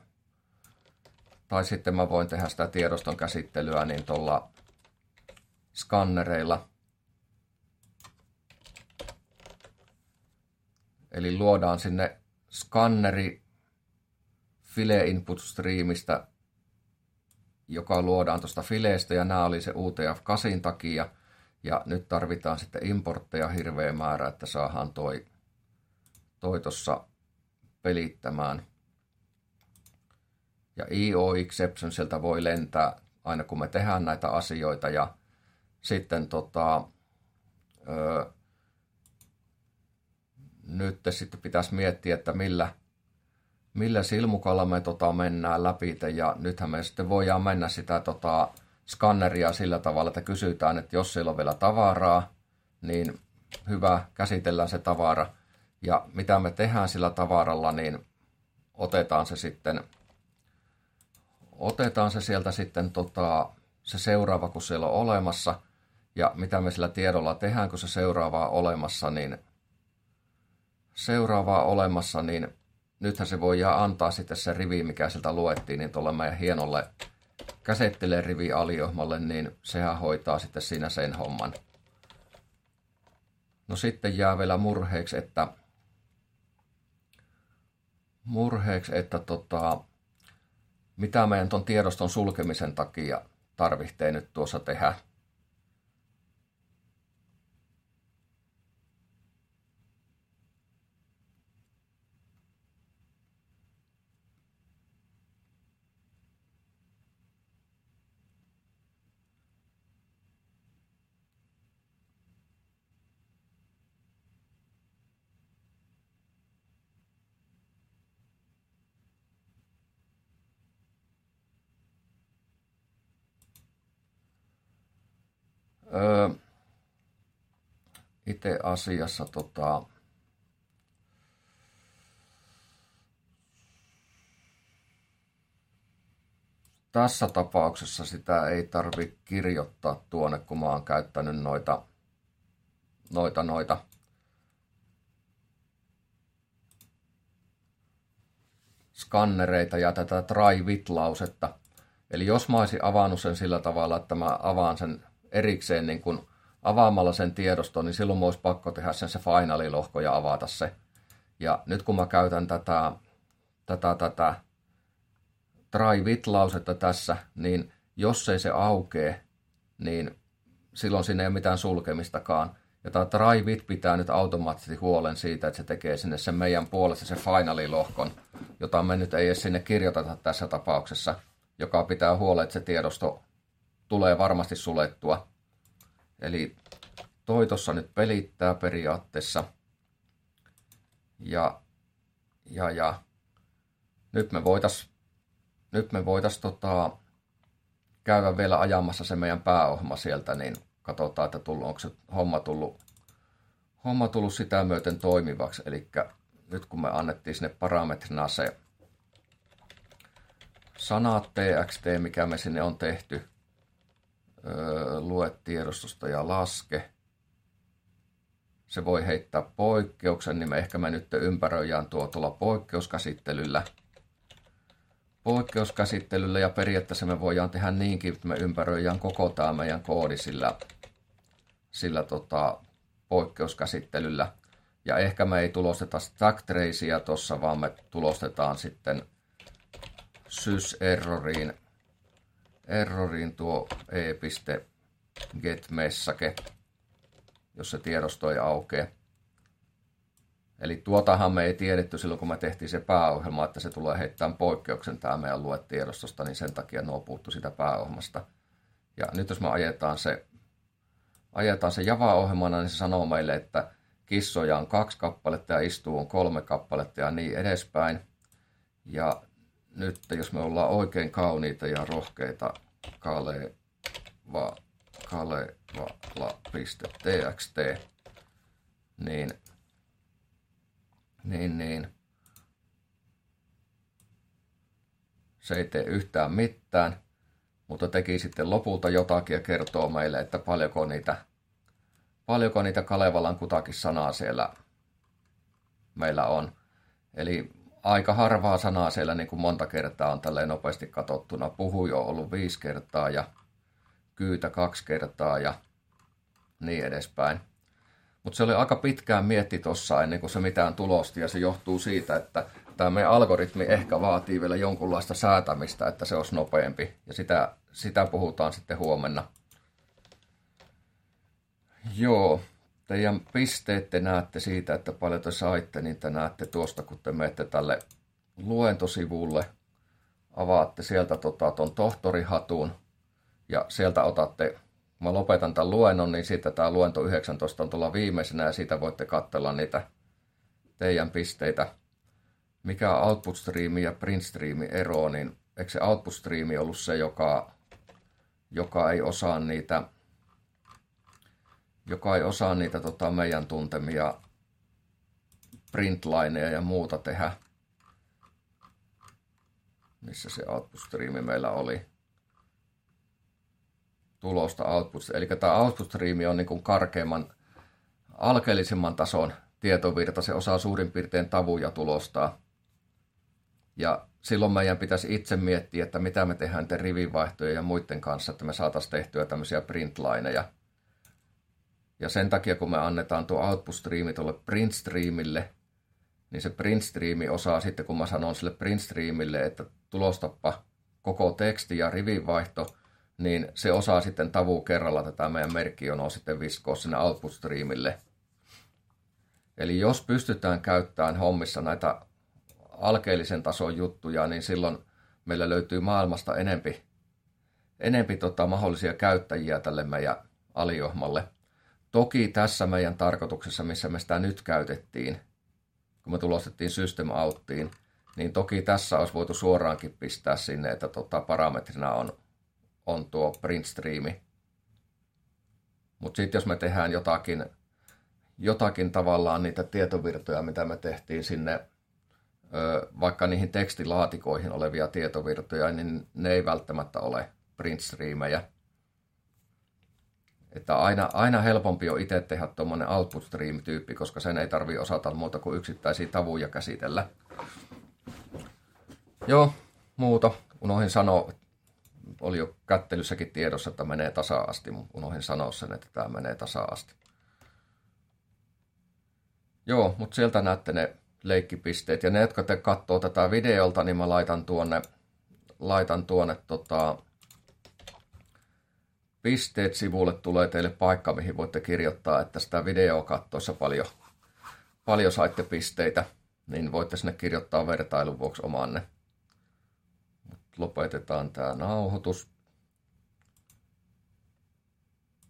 sitä tiedoston käsittelyä niin tuolla skannereilla. Eli luodaan sinne skanneri file input streamista, joka luodaan tuosta fileestä, ja nämä oli se UTF-8 takia. Ja nyt tarvitaan sitten importteja hirveä määrä, että saadaan toi tuossa pelittämään. Ja IO exception sieltä voi lentää aina kun me tehdään näitä asioita. Ja sitten nyt sitten pitäisi miettiä, että millä silmukalla me mennään läpi. Ja nythän me sitten voidaan mennä sitä skanneria sillä tavalla, että kysytään, että jos siellä on vielä tavaraa, niin hyvä, käsitellään se tavara. Ja mitä me tehdään sillä tavaralla, niin otetaan se sieltä sitten se seuraava, kun siellä on olemassa. Ja mitä me sillä tiedolla tehdään, kun se seuraavaa olemassa, niin nythän se voidaan antaa sitten se rivi, mikä sieltä luettiin, niin tuolle meidän hienolle käsittelerivi-aliohmalle, niin sehän hoitaa sitten siinä sen homman. No sitten jää vielä murheeksi, että mitä meidän ton tiedoston sulkemisen takia tarvitsee nyt tuossa tehdä. Itse asiassa tässä tapauksessa sitä ei tarvitse kirjoittaa tuonne, kun mä oon käyttänyt noita skannereita ja tätä try with-lausetta. Eli jos mä olisin avannut sen sillä tavalla, että mä avaan sen erikseen niin kun avaamalla sen tiedoston, niin silloin olisi pakko tehdä se finalilohko ja avata se. Ja nyt kun mä käytän tätä try with-lausetta tässä, niin jos ei se aukee, niin silloin siinä ei ole mitään sulkemistakaan. Ja tämä try with pitää nyt automaattisesti huolen siitä, että se tekee sinne sen meidän puolesta se finalilohkon, jota me nyt ei edes sinne kirjoiteta tässä tapauksessa, joka pitää huolen, että se tiedosto tulee varmasti sulettua. Eli toi tossa nyt pelittää periaatteessa. Ja nyt me voitais käydä vielä ajamassa se meidän pääohjelma sieltä, niin katsotaan, että onko se homma tullut sitä myöten toimivaksi. Eli nyt kun me annettiin sinne parametrina se sana txt, mikä me sinne on tehty, lue tiedostosta ja laske. Se voi heittää poikkeuksen, niin me nyt ympäröijään tuolla poikkeuskäsittelyllä ja periaatteessa me voidaan tehdä niinkin, että me ympäröijään koko tämä meidän koodi sillä poikkeuskäsittelyllä. Ja ehkä me ei tulosteta stack tracea tuossa, vaan me tulostetaan sitten sys-erroriin tuo e.get-message, jos se tiedosto ei aukee. Eli tuotahan me ei tiedetty silloin, kun me tehtiin se pääohjelma, että se tulee heittämään poikkeuksen tämä meidän luetiedostosta, niin sen takia nuo puuttu sitä pääohjelmasta. Ja nyt jos me ajetaan se Java-ohjelmana, niin se sanoo meille, että kissoja on 2 kappaletta ja istuu on 3 kappaletta ja niin edespäin. Ja nyt jos me ollaan oikein kauniita ja rohkeita kalevala.txt, niin se ei tee yhtään mitään, mutta teki sitten lopulta jotakin ja kertoo meille, että paljonko niitä Kalevalan kutakin sanaa siellä meillä on. Eli aika harvaa sanaa siellä niin kuin monta kertaa on tälleen nopeasti katsottuna. Puhuja on ollut 5 kertaa ja kyytä 2 kertaa ja niin edespäin. Mutta se oli aika pitkään mietti tuossa ennen kuin se mitään tulosti, ja se johtuu siitä, että tämä meidän algoritmi ehkä vaatii vielä jonkunlaista säätämistä, että se olisi nopeampi, ja sitä puhutaan sitten huomenna. Joo, teidän pisteet te näette siitä, että paljon te saitte, niin te näette tuosta, kun te menette tälle luentosivulle avaatte sieltä ton tohtorihatun ja sieltä otatte, kun mä lopetan tämän luennon, niin sitten tämä luento 19 on tuolla viimeisenä ja siitä voitte katsella niitä teidän pisteitä. Mikä on output streamin ja print streamin ero, niin eikö se output streami ollut se, joka ei osaa niitä, meidän tuntemia printlineja ja muuta tehdä. Missä se output streami meillä oli? Tulosta output. Eli tämä output streami on niin kuin karkeimman, alkeellisemman tason tietovirta. Se osaa suurin piirtein tavuja tulostaa. Ja silloin meidän pitäisi itse miettiä, että mitä me tehdään niiden rivivaihtojen ja muiden kanssa, että me saataisiin tehtyä tämmöisiä printlineja. Ja sen takia, kun me annetaan tuo output streami tuolle print streamille, niin se print streami osaa sitten, kun mä sanon sille print streamille, että tulostappa koko teksti ja rivivaihto, niin se osaa sitten tavu kerralla tätä meidän merkkionoa sitten viskoa sinne output streamille. Eli jos pystytään käyttämään hommissa näitä alkeellisen tason juttuja, niin silloin meillä löytyy maailmasta enempi mahdollisia käyttäjiä tälle meidän aliohmalle. Toki tässä meidän tarkoituksessa, missä me sitä nyt käytettiin, kun me tulostettiin system outtiin, niin toki tässä olisi voitu suoraankin pistää sinne, että parametrina on tuo print streami. Mutta sitten jos me tehdään jotakin tavallaan niitä tietovirtoja, mitä me tehtiin sinne, vaikka niihin tekstilaatikoihin olevia tietovirtoja, niin ne ei välttämättä ole print streamejä. Että aina helpompi on itse tehdä tuommoinen output stream-tyyppi, koska sen ei tarvitse osata muuta kuin yksittäisiä tavuja käsitellä. Joo, muuta. Unohdin sanoa, oli jo kättelyssäkin tiedossa, että menee tasa-asti, mutta unohdin sanoa sen, että tämä menee tasa-asti. Joo, mutta sieltä näette ne leikkipisteet. Ja ne, jotka te katsoo tätä videolta, niin mä laitan tuonne pisteet sivulle, tulee teille paikka, mihin voitte kirjoittaa, että sitä videoa kattoissa paljon saitte pisteitä, niin voitte sinne kirjoittaa vertailun vuoksi omanne. Lopetetaan tämä nauhoitus.